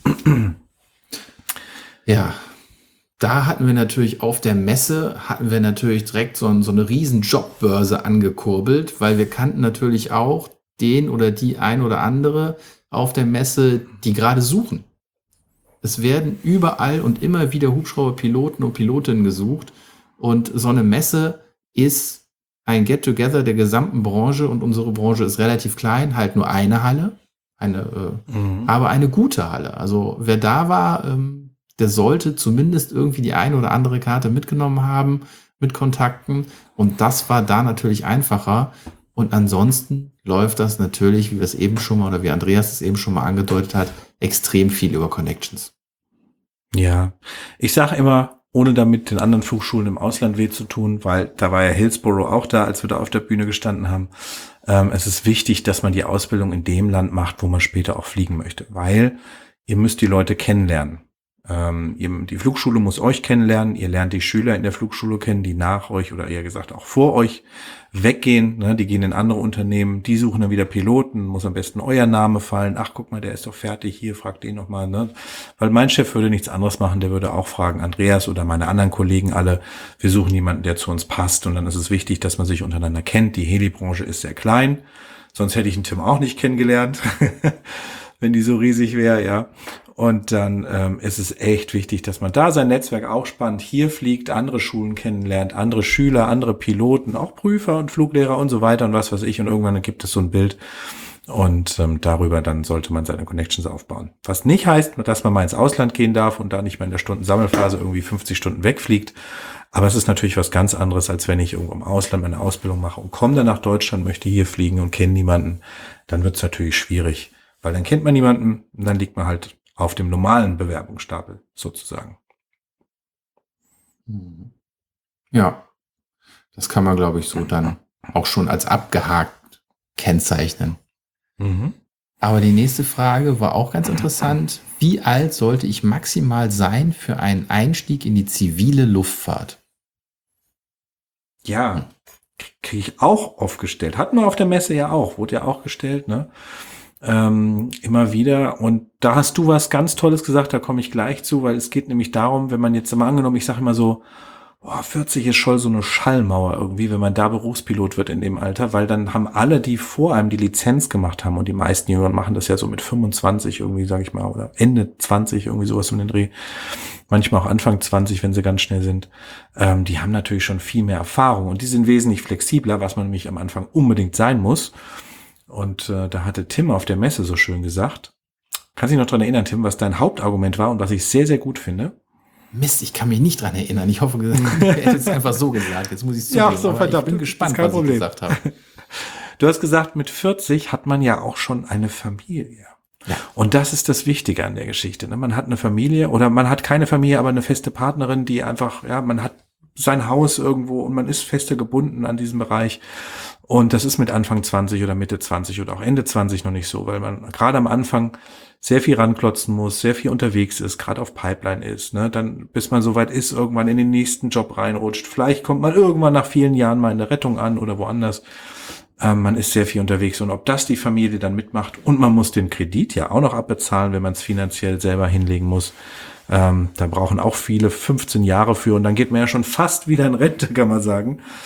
Ja, da hatten wir natürlich auf der Messe, hatten wir natürlich direkt so, ein, so eine riesen Jobbörse angekurbelt, weil wir kannten natürlich auch den oder die ein oder andere auf der Messe, die gerade suchen. Es werden überall und immer wieder Hubschrauberpiloten und Pilotinnen gesucht. Und so eine Messe ist ein Get-Together der gesamten Branche. Und unsere Branche ist relativ klein, halt nur eine Halle, eine, äh, Mhm. aber eine gute Halle. Also wer da war, ähm, der sollte zumindest irgendwie die eine oder andere Karte mitgenommen haben mit Kontakten. Und das war da natürlich einfacher. Und ansonsten läuft das natürlich, wie wir es eben schon mal oder wie Andreas es eben schon mal angedeutet hat, extrem viel über Connections. Ja, ich sage immer, ohne damit den anderen Flugschulen im Ausland weh zu tun, weil da war ja Hillsborough auch da, als wir da auf der Bühne gestanden haben. Ähm, es ist wichtig, dass man die Ausbildung in dem Land macht, wo man später auch fliegen möchte, weil ihr müsst die Leute kennenlernen. Ähm, ihr, die Flugschule muss euch kennenlernen, ihr lernt die Schüler in der Flugschule kennen, die nach euch oder eher gesagt auch vor euch weggehen, ne? Die gehen in andere Unternehmen, die suchen dann wieder Piloten, muss am besten euer Name fallen, ach guck mal, der ist doch fertig, hier, fragt den noch mal, ne? Weil mein Chef würde nichts anderes machen, der würde auch fragen, Andreas oder meine anderen Kollegen alle, wir suchen jemanden, der zu uns passt und dann ist es wichtig, dass man sich untereinander kennt, die Heli-Branche ist sehr klein, sonst hätte ich den Tim auch nicht kennengelernt, wenn die so riesig wäre, ja. Und dann ähm, ist es echt wichtig, dass man da sein Netzwerk auch spannt, hier fliegt, andere Schulen kennenlernt, andere Schüler, andere Piloten, auch Prüfer und Fluglehrer und so weiter und was weiß ich. Und irgendwann gibt es so ein Bild und ähm, darüber dann sollte man seine Connections aufbauen. Was nicht heißt, dass man mal ins Ausland gehen darf und da nicht mehr in der Stundensammelphase irgendwie fünfzig Stunden wegfliegt. Aber es ist natürlich was ganz anderes, als wenn ich irgendwo im Ausland meine Ausbildung mache und komme dann nach Deutschland, möchte hier fliegen und kenne niemanden. Dann wird es natürlich schwierig, weil dann kennt man niemanden und dann liegt man halt auf dem normalen Bewerbungsstapel sozusagen. Ja, das kann man, glaube ich, so dann auch schon als abgehakt kennzeichnen. Mhm. Aber die nächste Frage war auch ganz interessant. Wie alt sollte ich maximal sein für einen Einstieg in die zivile Luftfahrt? Ja, kriege ich auch oft gestellt. Hatten wir auf der Messe ja auch, wurde ja auch gestellt, ne? Ähm, immer wieder. Und da hast du was ganz Tolles gesagt, da komme ich gleich zu, weil es geht nämlich darum, wenn man jetzt mal angenommen, ich sage immer so, boah, vierzig ist schon so eine Schallmauer irgendwie, wenn man da Berufspilot wird in dem Alter, weil dann haben alle, die vor einem die Lizenz gemacht haben und die meisten Jüngeren machen das ja so mit fünfundzwanzig irgendwie, sage ich mal, oder Ende zwanzig, irgendwie sowas um den Dreh, manchmal auch Anfang zwanzig, wenn sie ganz schnell sind, ähm, die haben natürlich schon viel mehr Erfahrung und die sind wesentlich flexibler, was man nämlich am Anfang unbedingt sein muss. Und äh, da hatte Tim auf der Messe so schön gesagt, kannst du dich noch dran erinnern, Tim, was dein Hauptargument war und was ich sehr, sehr gut finde? Mist, ich kann mich nicht dran erinnern. Ich hoffe, er hätte es einfach so gesagt. Jetzt muss ich es zugeben. Ja, so verdammt. Ich bin gespannt, kein was Problem. ich gesagt habe. Du hast gesagt, mit vierzig hat man ja auch schon eine Familie. Ja. Und das ist das Wichtige an der Geschichte. Ne? Man hat eine Familie oder man hat keine Familie, aber eine feste Partnerin, die einfach, ja, man hat sein Haus irgendwo und man ist feste gebunden an diesem Bereich. Und das ist mit Anfang zwanzig oder Mitte zwanzig oder auch Ende zwanzig noch nicht so, weil man gerade am Anfang sehr viel ranklotzen muss, sehr viel unterwegs ist, gerade auf Pipeline ist, ne, dann bis man soweit ist, irgendwann in den nächsten Job reinrutscht. Vielleicht kommt man irgendwann nach vielen Jahren mal in der Rettung an oder woanders. Ähm, man ist sehr viel unterwegs und ob das die Familie dann mitmacht und man muss den Kredit ja auch noch abbezahlen, wenn man es finanziell selber hinlegen muss. Ähm, da brauchen auch viele fünfzehn Jahre für und dann geht man ja schon fast wieder in Rente, kann man sagen.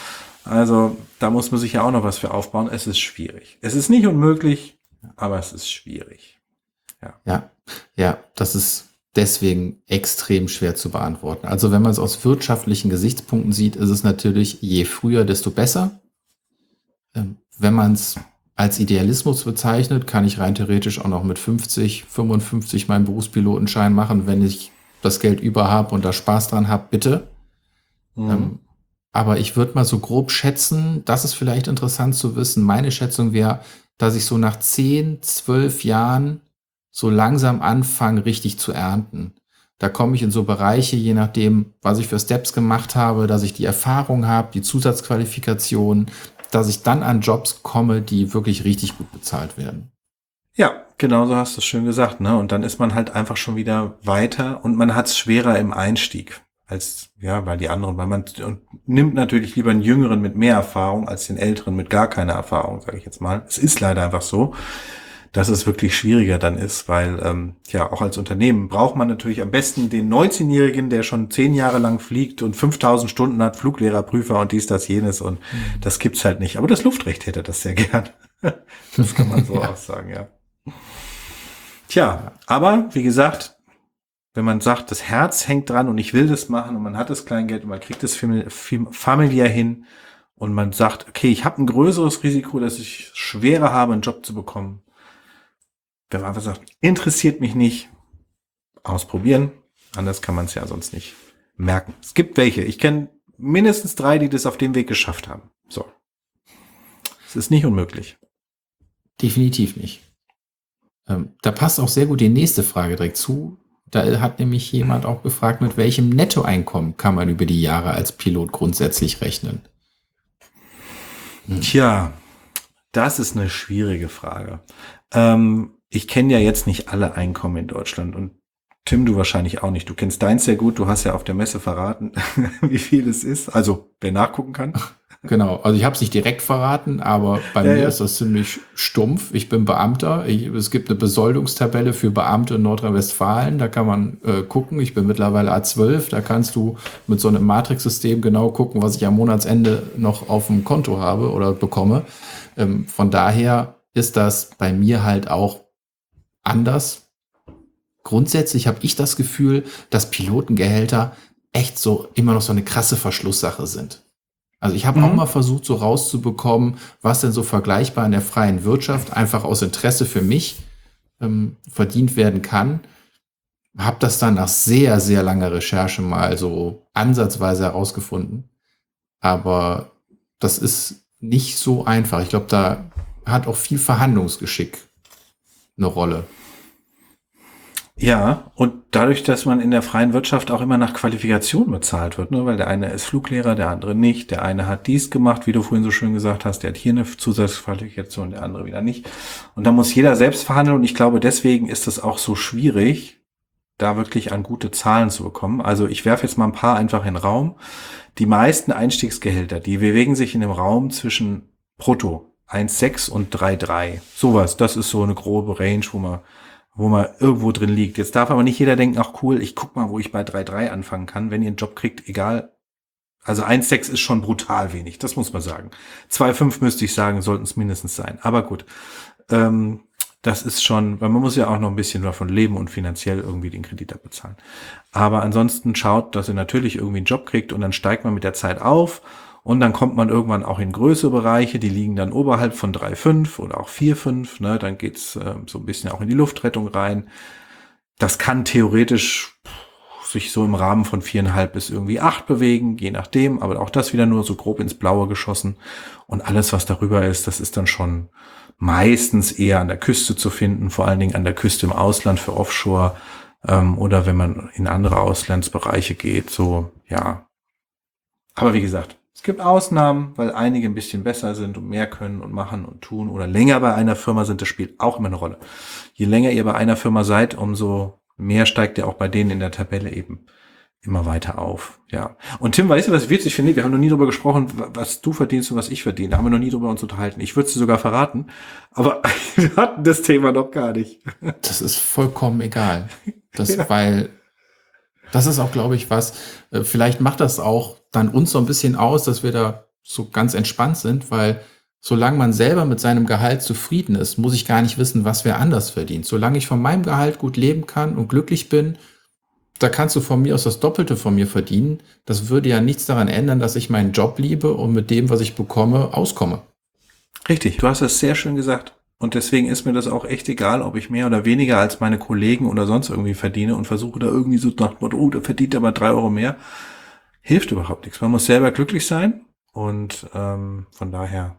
Also da muss man sich ja auch noch was für aufbauen. Es ist schwierig. Es ist nicht unmöglich, aber es ist schwierig. Ja, ja, ja, das ist deswegen extrem schwer zu beantworten. Also wenn man es aus wirtschaftlichen Gesichtspunkten sieht, ist es natürlich je früher, desto besser. Ähm, wenn man es als Idealismus bezeichnet, kann ich rein theoretisch auch noch mit fünfzig, fünfundfünfzig meinen Berufspilotenschein machen, wenn ich das Geld über habe und da Spaß dran habe, bitte. Mhm. Ähm, aber ich würde mal so grob schätzen, das ist vielleicht interessant zu wissen. Meine Schätzung wäre, dass ich so nach zehn, zwölf Jahren so langsam anfange, richtig zu ernten. Da komme ich in so Bereiche, je nachdem, was ich für Steps gemacht habe, dass ich die Erfahrung habe, die Zusatzqualifikation, dass ich dann an Jobs komme, die wirklich richtig gut bezahlt werden. Ja, genau so hast du es schön gesagt, ne? Und dann ist man halt einfach schon wieder weiter und man hat es schwerer im Einstieg als, ja, weil die anderen, weil man und nimmt natürlich lieber einen Jüngeren mit mehr Erfahrung als den Älteren mit gar keiner Erfahrung, sage ich jetzt mal. Es ist leider einfach so, dass es wirklich schwieriger dann ist, weil, ähm, ja, auch als Unternehmen braucht man natürlich am besten den neunzehnjährigen, der schon zehn Jahre lang fliegt und fünftausend Stunden hat, Fluglehrerprüfer und dies, das, jenes und mhm. das gibt's halt nicht. Aber das Luftrecht hätte das sehr gern. Das kann man so ja. auch sagen, ja. Tja, aber wie gesagt, wenn man sagt, das Herz hängt dran und ich will das machen und man hat das Kleingeld und man kriegt das familiär hin und man sagt, okay, ich habe ein größeres Risiko, dass ich schwerer habe, einen Job zu bekommen. Wenn man einfach sagt, interessiert mich nicht, ausprobieren. Anders kann man es ja sonst nicht merken. Es gibt welche. Ich kenne mindestens drei, die das auf dem Weg geschafft haben. So. Es ist nicht unmöglich. Definitiv nicht. Ähm, da passt auch sehr gut die nächste Frage direkt zu. Da hat nämlich jemand auch gefragt, mit welchem Nettoeinkommen kann man über die Jahre als Pilot grundsätzlich rechnen? Hm. Tja, das ist eine schwierige Frage. Ähm, ich kenne ja jetzt nicht alle Einkommen in Deutschland und Tim, du wahrscheinlich auch nicht. Du kennst deins sehr gut. Du hast ja auf der Messe verraten, wie viel es ist. Also, wer nachgucken kann. Genau, also ich habe es nicht direkt verraten, aber bei ja, mir ja. ist das ziemlich stumpf. Ich bin Beamter. Ich, es gibt eine Besoldungstabelle für Beamte in Nordrhein-Westfalen. Da kann man äh, gucken. Ich bin mittlerweile A zwölf. Da kannst du mit so einem Matrix-System genau gucken, was ich am Monatsende noch auf dem Konto habe oder bekomme. Ähm, von daher ist das bei mir halt auch anders. Grundsätzlich habe ich das Gefühl, dass Pilotengehälter echt so immer noch so eine krasse Verschlusssache sind. Also ich habe mhm. auch mal versucht, so rauszubekommen, was denn so vergleichbar in der freien Wirtschaft einfach aus Interesse für mich ähm, verdient werden kann. Habe das dann nach sehr, sehr langer Recherche mal so ansatzweise herausgefunden. Aber das ist nicht so einfach. Ich glaube, da hat auch viel Verhandlungsgeschick eine Rolle. Ja, und dadurch, dass man in der freien Wirtschaft auch immer nach Qualifikation bezahlt wird, ne, weil der eine ist Fluglehrer, der andere nicht, der eine hat dies gemacht, wie du vorhin so schön gesagt hast, der hat hier eine Zusatzqualifikation, der andere wieder nicht. Und da muss jeder selbst verhandeln und ich glaube, deswegen ist es auch so schwierig, da wirklich an gute Zahlen zu bekommen. Also ich werfe jetzt mal ein paar einfach in den Raum. Die meisten Einstiegsgehälter, die bewegen sich in dem Raum zwischen brutto eins Komma sechs und drei Komma drei. Sowas, das ist so eine grobe Range, wo man wo man irgendwo drin liegt. Jetzt darf aber nicht jeder denken, ach cool, ich guck mal, wo ich bei drei Komma drei anfangen kann. Wenn ihr einen Job kriegt, egal. Also eins Komma sechs ist schon brutal wenig, das muss man sagen. zwei Komma fünf müsste ich sagen, sollten es mindestens sein. Aber gut, ähm, das ist schon, weil man muss ja auch noch ein bisschen davon leben und finanziell irgendwie den Kredit abbezahlen. Aber ansonsten schaut, dass ihr natürlich irgendwie einen Job kriegt und dann steigt man mit der Zeit auf. Und dann kommt man irgendwann auch in größere Bereiche, die liegen dann oberhalb von drei Komma fünf oder auch vier Komma fünf. Ne? Dann geht's äh, so ein bisschen auch in die Luftrettung rein. Das kann theoretisch sich so im Rahmen von vier Komma fünf bis irgendwie acht bewegen, je nachdem. Aber auch das wieder nur so grob ins Blaue geschossen. Und alles, was darüber ist, das ist dann schon meistens eher an der Küste zu finden, vor allen Dingen an der Küste im Ausland für Offshore ähm, oder wenn man in andere Auslandsbereiche geht. So, ja. Aber wie gesagt, es gibt Ausnahmen, weil einige ein bisschen besser sind und mehr können und machen und tun oder länger bei einer Firma sind, das spielt auch immer eine Rolle. Je länger ihr bei einer Firma seid, umso mehr steigt ihr auch bei denen in der Tabelle eben immer weiter auf. Ja. Und Tim, weißt du, was ich witzig finde? Wir haben noch nie darüber gesprochen, was du verdienst und was ich verdiene. Da haben wir noch nie drüber uns unterhalten. Ich würde es dir sogar verraten, aber wir hatten das Thema noch gar nicht. Das ist vollkommen egal. Das, ja. Weil das ist auch, glaube ich, was, vielleicht macht das auch dann uns so ein bisschen aus, dass wir da so ganz entspannt sind, weil solange man selber mit seinem Gehalt zufrieden ist, muss ich gar nicht wissen, was wer anders verdient. Solange ich von meinem Gehalt gut leben kann und glücklich bin, da kannst du von mir aus das Doppelte von mir verdienen. Das würde ja nichts daran ändern, dass ich meinen Job liebe und mit dem, was ich bekomme, auskomme. Richtig, du hast das sehr schön gesagt. Und deswegen ist mir das auch echt egal, ob ich mehr oder weniger als meine Kollegen oder sonst irgendwie verdiene und versuche da irgendwie so nach dem Motto, oh, der verdient aber drei Euro mehr. Hilft überhaupt nichts. Man muss selber glücklich sein und ähm, von daher,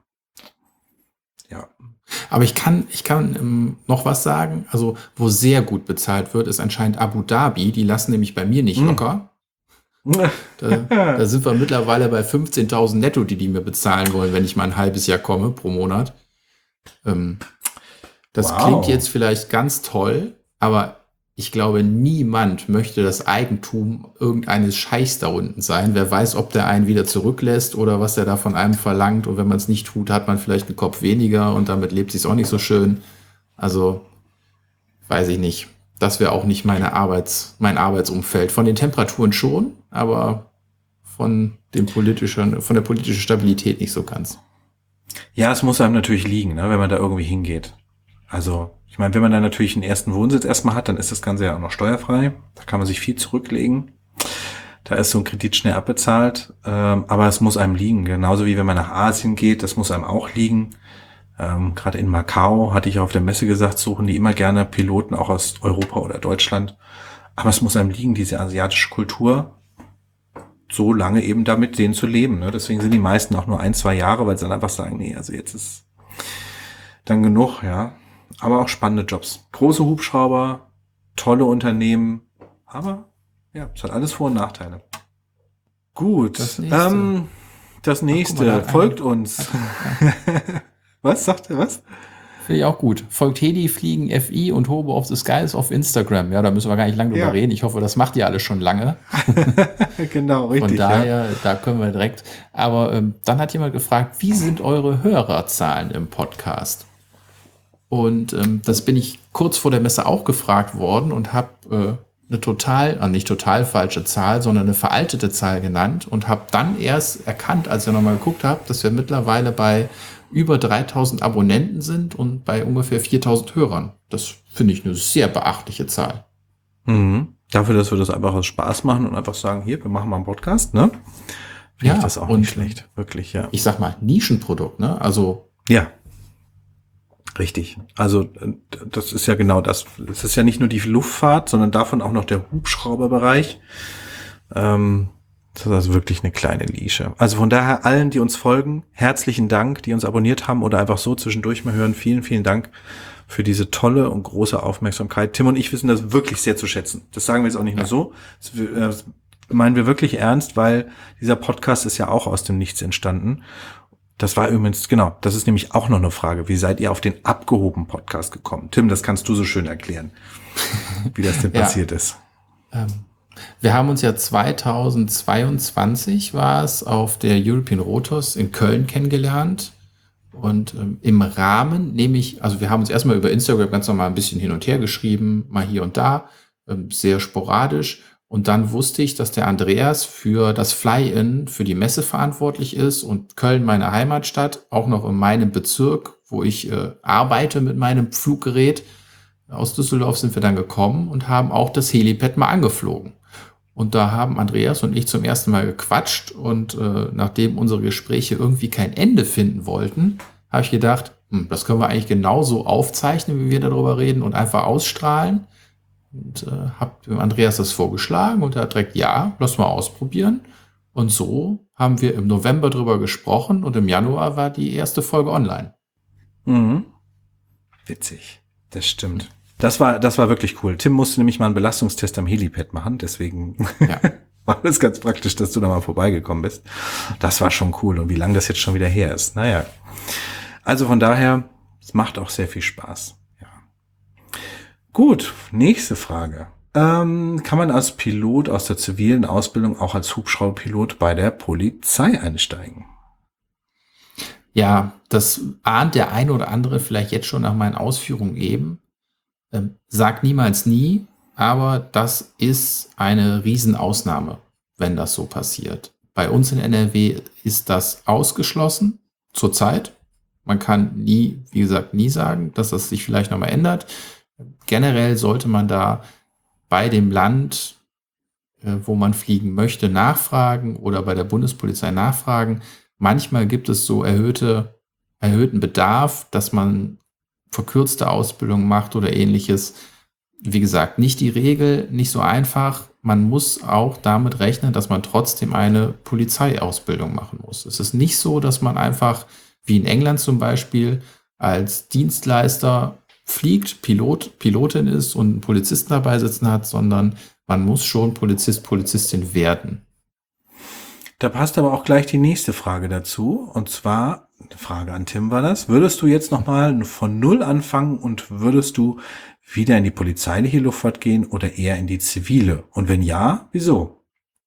ja. Aber ich kann, ich kann ähm, noch was sagen. Also, wo sehr gut bezahlt wird, ist anscheinend Abu Dhabi. Die lassen nämlich bei mir nicht Hm. locker. Da, da sind wir mittlerweile bei fünfzehntausend netto, die die mir bezahlen wollen, wenn ich mal ein halbes Jahr komme pro Monat. Ähm, das Wow. klingt jetzt vielleicht ganz toll, aber ich glaube, niemand möchte das Eigentum irgendeines Scheichs da unten sein. Wer weiß, ob der einen wieder zurücklässt oder was der da von einem verlangt. Und wenn man es nicht tut, hat man vielleicht einen Kopf weniger und damit lebt sich auch nicht so schön. Also, weiß ich nicht. Das wäre auch nicht meine Arbeits-, mein Arbeitsumfeld. Von den Temperaturen schon, aber von dem politischen, von der politischen Stabilität nicht so ganz. Ja, es muss einem natürlich liegen, ne, wenn man da irgendwie hingeht. Also, ich meine, wenn man dann natürlich einen ersten Wohnsitz erstmal hat, dann ist das Ganze ja auch noch steuerfrei. Da kann man sich viel zurücklegen. Da ist so ein Kredit schnell abbezahlt. Ähm, aber es muss einem liegen. Genauso wie wenn man nach Asien geht, das muss einem auch liegen. Ähm, Gerade in Macau, hatte ich auf der Messe gesagt, suchen die immer gerne Piloten, auch aus Europa oder Deutschland. Aber es muss einem liegen, diese asiatische Kultur, so lange eben damit denen zu leben. Ne? Deswegen sind die meisten auch nur ein, zwei Jahre, weil sie dann einfach sagen, nee, also jetzt ist dann genug, ja. Aber auch spannende Jobs. Große Hubschrauber, tolle Unternehmen, aber ja, es hat alles Vor- und Nachteile. Gut, Das nächste, ähm, das nächste mal, da hat folgt einer- uns. Was sagt er, was? Finde ich auch gut. Folgt Heli, Fliegen, F I und Hobo of the Skies auf Instagram. Ja, da müssen wir gar nicht lange drüber Ja. reden. Ich hoffe, das macht ihr alle schon lange. Genau, richtig. Von ja. daher, da können wir direkt. Aber ähm, dann hat jemand gefragt, wie sind eure Hörerzahlen im Podcast? Und ähm, das bin ich kurz vor der Messe auch gefragt worden und habe äh, eine total, äh, nicht total falsche Zahl, sondern eine veraltete Zahl genannt und habe dann erst erkannt, als ich nochmal geguckt habe, dass wir mittlerweile bei über dreitausend Abonnenten sind und bei ungefähr viertausend Hörern. Das finde ich eine sehr beachtliche Zahl. Mhm. Dafür, dass wir das einfach aus Spaß machen und einfach sagen, hier, wir machen mal einen Podcast, ne? Finde Ja, ich das auch und- nicht schlecht. Wirklich, ja. Ich sag mal, Nischenprodukt, ne? Also, Ja. Richtig. Also äh, das ist ja genau das. Es ist ja nicht nur die Luftfahrt, sondern davon auch noch der Hubschrauberbereich. Ähm, das ist also wirklich eine kleine Nische. Also von daher allen, die uns folgen, herzlichen Dank, die uns abonniert haben oder einfach so zwischendurch mal hören. Vielen, vielen Dank für diese tolle und große Aufmerksamkeit. Tim und ich wissen das wirklich sehr zu schätzen. Das sagen wir jetzt auch nicht nur so. Das, äh, das meinen wir wirklich ernst, weil dieser Podcast ist ja auch aus dem Nichts entstanden. Das war übrigens, genau, das ist nämlich auch noch eine Frage. Wie seid ihr auf den abgehoben Podcast gekommen? Tim, das kannst du so schön erklären, wie das denn Ja. passiert ist. ähm, wir haben uns ja zweitausendzweiundzwanzig war es auf der European Rotos in Köln kennengelernt. Und ähm, im Rahmen nehme ich, also wir haben uns erstmal über Instagram ganz normal ein bisschen hin und her geschrieben, mal hier und da, ähm, sehr sporadisch. Und dann wusste ich, dass der Andreas für das Fly-In, für die Messe verantwortlich ist und Köln meine Heimatstadt, auch noch in meinem Bezirk, wo ich äh, arbeite mit meinem Fluggerät. Aus Düsseldorf sind wir dann gekommen und haben auch das Helipad mal angeflogen. Und da haben Andreas und ich zum ersten Mal gequatscht und äh, nachdem unsere Gespräche irgendwie kein Ende finden wollten, habe ich gedacht, hm, das können wir eigentlich genauso aufzeichnen, wie wir darüber reden und einfach ausstrahlen. Und äh, habe dem Andreas das vorgeschlagen und er hat direkt, ja, lass mal ausprobieren. Und so haben wir im November drüber gesprochen und im Januar war die erste Folge online. Mhm. Witzig. Das stimmt. Das war, das war wirklich cool. Tim musste nämlich mal einen Belastungstest am Helipad machen, deswegen Ja. war das ganz praktisch, dass du da mal vorbeigekommen bist. Das war schon cool. Und wie lange das jetzt schon wieder her ist. Naja. Also von daher, es macht auch sehr viel Spaß. Ja. Gut, nächste Frage. Ähm, kann man als Pilot aus der zivilen Ausbildung auch als Hubschrauberpilot bei der Polizei einsteigen? Ja, das ahnt der eine oder andere vielleicht jetzt schon nach meinen Ausführungen eben. Ähm, sag niemals nie, aber das ist eine Riesenausnahme, wenn das so passiert. bei uns in N R W ist das ausgeschlossen zurzeit. Man kann nie, wie gesagt, nie sagen, dass das sich vielleicht nochmal ändert. Generell sollte man da bei dem Land, äh, wo man fliegen möchte, nachfragen oder bei der Bundespolizei nachfragen. Manchmal gibt es so erhöhte, erhöhten Bedarf, dass man verkürzte Ausbildung macht oder ähnliches. Wie gesagt, nicht die Regel, nicht so einfach. Man muss auch damit rechnen, dass man trotzdem eine Polizeiausbildung machen muss. Es ist nicht so, dass man einfach, wie in England zum Beispiel, als Dienstleister fliegt, Pilot, Pilotin ist und einen Polizisten dabei sitzen hat, sondern man muss schon Polizist, Polizistin werden. Da passt aber auch gleich die nächste Frage dazu. Und zwar, eine Frage an Tim war das, würdest du jetzt nochmal von Null anfangen und würdest du wieder in die polizeiliche Luftfahrt gehen oder eher in die zivile? Und wenn ja, wieso?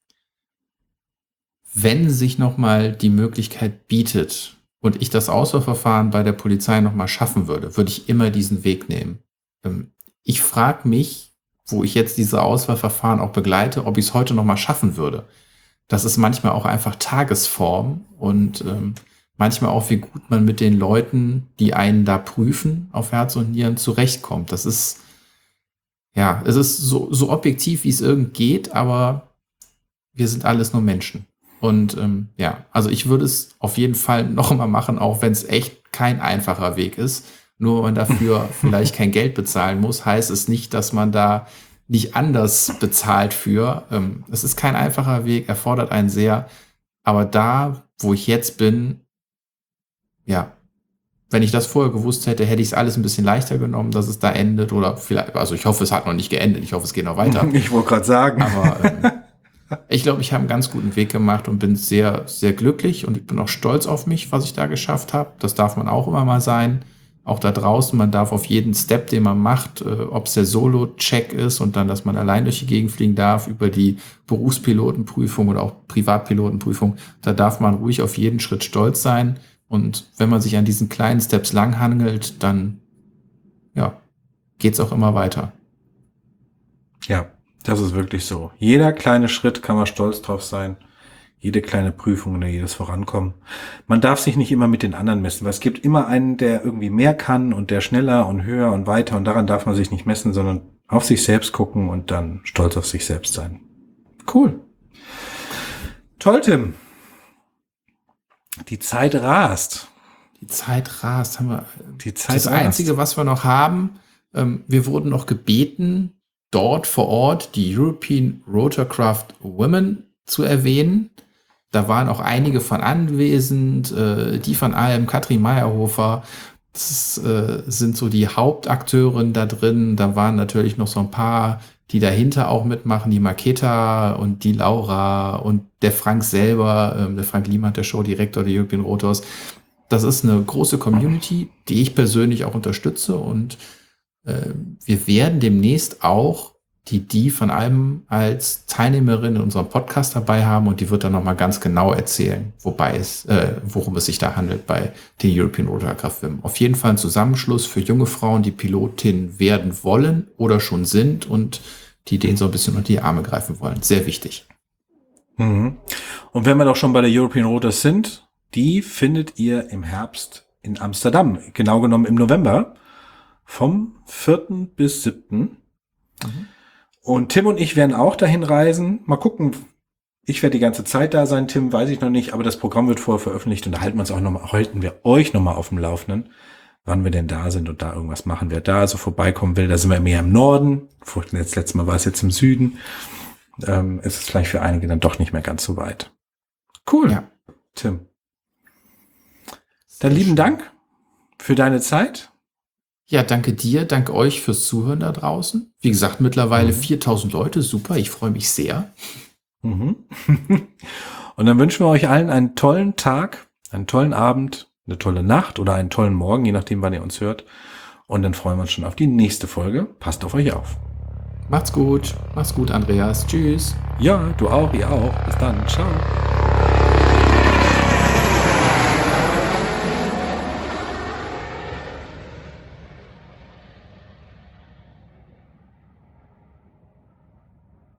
Wenn sich nochmal die Möglichkeit bietet und ich das Auswahlverfahren bei der Polizei nochmal schaffen würde, würde ich immer diesen Weg nehmen. Ich frage mich, wo ich jetzt diese Auswahlverfahren auch begleite, ob ich es heute nochmal schaffen würde. Das ist manchmal auch einfach Tagesform und ähm, manchmal auch, wie gut man mit den Leuten, die einen da prüfen, auf Herz und Nieren zurechtkommt. Das ist, ja, es ist so, so objektiv, wie es irgend geht, aber wir sind alles nur Menschen. Und ähm, ja, also ich würde es auf jeden Fall noch mal machen, auch wenn es echt kein einfacher Weg ist. Nur wenn man dafür vielleicht kein Geld bezahlen muss, heißt es nicht, dass man da nicht anders bezahlt für. Ähm, es ist kein einfacher Weg, erfordert einen sehr. Aber da, wo ich jetzt bin, ja, wenn ich das vorher gewusst hätte, hätte ich es alles ein bisschen leichter genommen, dass es da endet. Oder vielleicht, also ich hoffe, es hat noch nicht geendet. Ich hoffe, es geht noch weiter. Ich wollte gerade sagen. Aber ähm, ich glaube, ich habe einen ganz guten Weg gemacht und bin sehr, sehr glücklich. Und ich bin auch stolz auf mich, was ich da geschafft habe. Das darf man auch immer mal sein. Auch da draußen, man darf auf jeden Step, den man macht, äh, ob es der Solo-Check ist und dann, dass man allein durch die Gegend fliegen darf, über die Berufspilotenprüfung oder auch Privatpilotenprüfung, da darf man ruhig auf jeden Schritt stolz sein. Und wenn man sich an diesen kleinen Steps langhangelt, dann ja, geht's auch immer weiter. Ja, das ist wirklich so. Jeder kleine Schritt kann man stolz drauf sein. Jede kleine Prüfung oder jedes Vorankommen. Man darf sich nicht immer mit den anderen messen, weil es gibt immer einen, der irgendwie mehr kann und der schneller und höher und weiter und daran darf man sich nicht messen, sondern auf sich selbst gucken und dann stolz auf sich selbst sein. Cool. Toll, Tim. Die Zeit rast. Die Zeit rast. Haben wir Die Zeit das rast. Einzige, was wir noch haben, ähm, wir wurden noch gebeten, dort vor Ort die European Rotorcraft Women zu erwähnen. Da waren auch einige von anwesend, äh, die von Alm, Katrin Meyerhofer, das äh, sind so die Hauptakteuren da drin. Da waren natürlich noch so ein paar, die dahinter auch mitmachen, die Maketa und die Laura und der Frank selber, ähm, der Frank Liemand, der Showdirektor der European Rotors. Das ist eine große Community, die ich persönlich auch unterstütze und äh, wir werden demnächst auch die die von allem als Teilnehmerin in unserem Podcast dabei haben und die wird dann nochmal ganz genau erzählen, wobei es, äh, worum es sich da handelt bei den European Rotorcraft Women. Auf jeden Fall ein Zusammenschluss für junge Frauen, die Pilotin werden wollen oder schon sind und die denen so ein bisschen unter die Arme greifen wollen. Sehr wichtig. Mhm. Und wenn wir doch schon bei der European Rotors sind, die findet ihr im Herbst in Amsterdam, genau genommen im November, vom vierten bis siebten Mhm. Und Tim und ich werden auch dahin reisen. Mal gucken. Ich werde die ganze Zeit da sein. Tim weiß ich noch nicht, aber das Programm wird vorher veröffentlicht und da halten wir uns auch noch mal, halten wir euch noch mal auf dem Laufenden, wann wir denn da sind und da irgendwas machen. Wer da also vorbeikommen will, da sind wir mehr im Norden. Das letzte Mal war es jetzt im Süden. Ähm, ist es vielleicht für einige dann doch nicht mehr ganz so weit. Cool. Ja. Tim. Dann lieben Dank für deine Zeit. Ja, danke dir, danke euch fürs Zuhören da draußen. Wie gesagt, mittlerweile Mhm. viertausend Leute, super, ich freue mich sehr. Mhm. Und dann wünschen wir euch allen einen tollen Tag, einen tollen Abend, eine tolle Nacht oder einen tollen Morgen, je nachdem, wann ihr uns hört. Und dann freuen wir uns schon auf die nächste Folge. Passt auf euch auf. Macht's gut, macht's gut, Andreas. Tschüss. Ja, du auch, ihr auch. Bis dann. Ciao.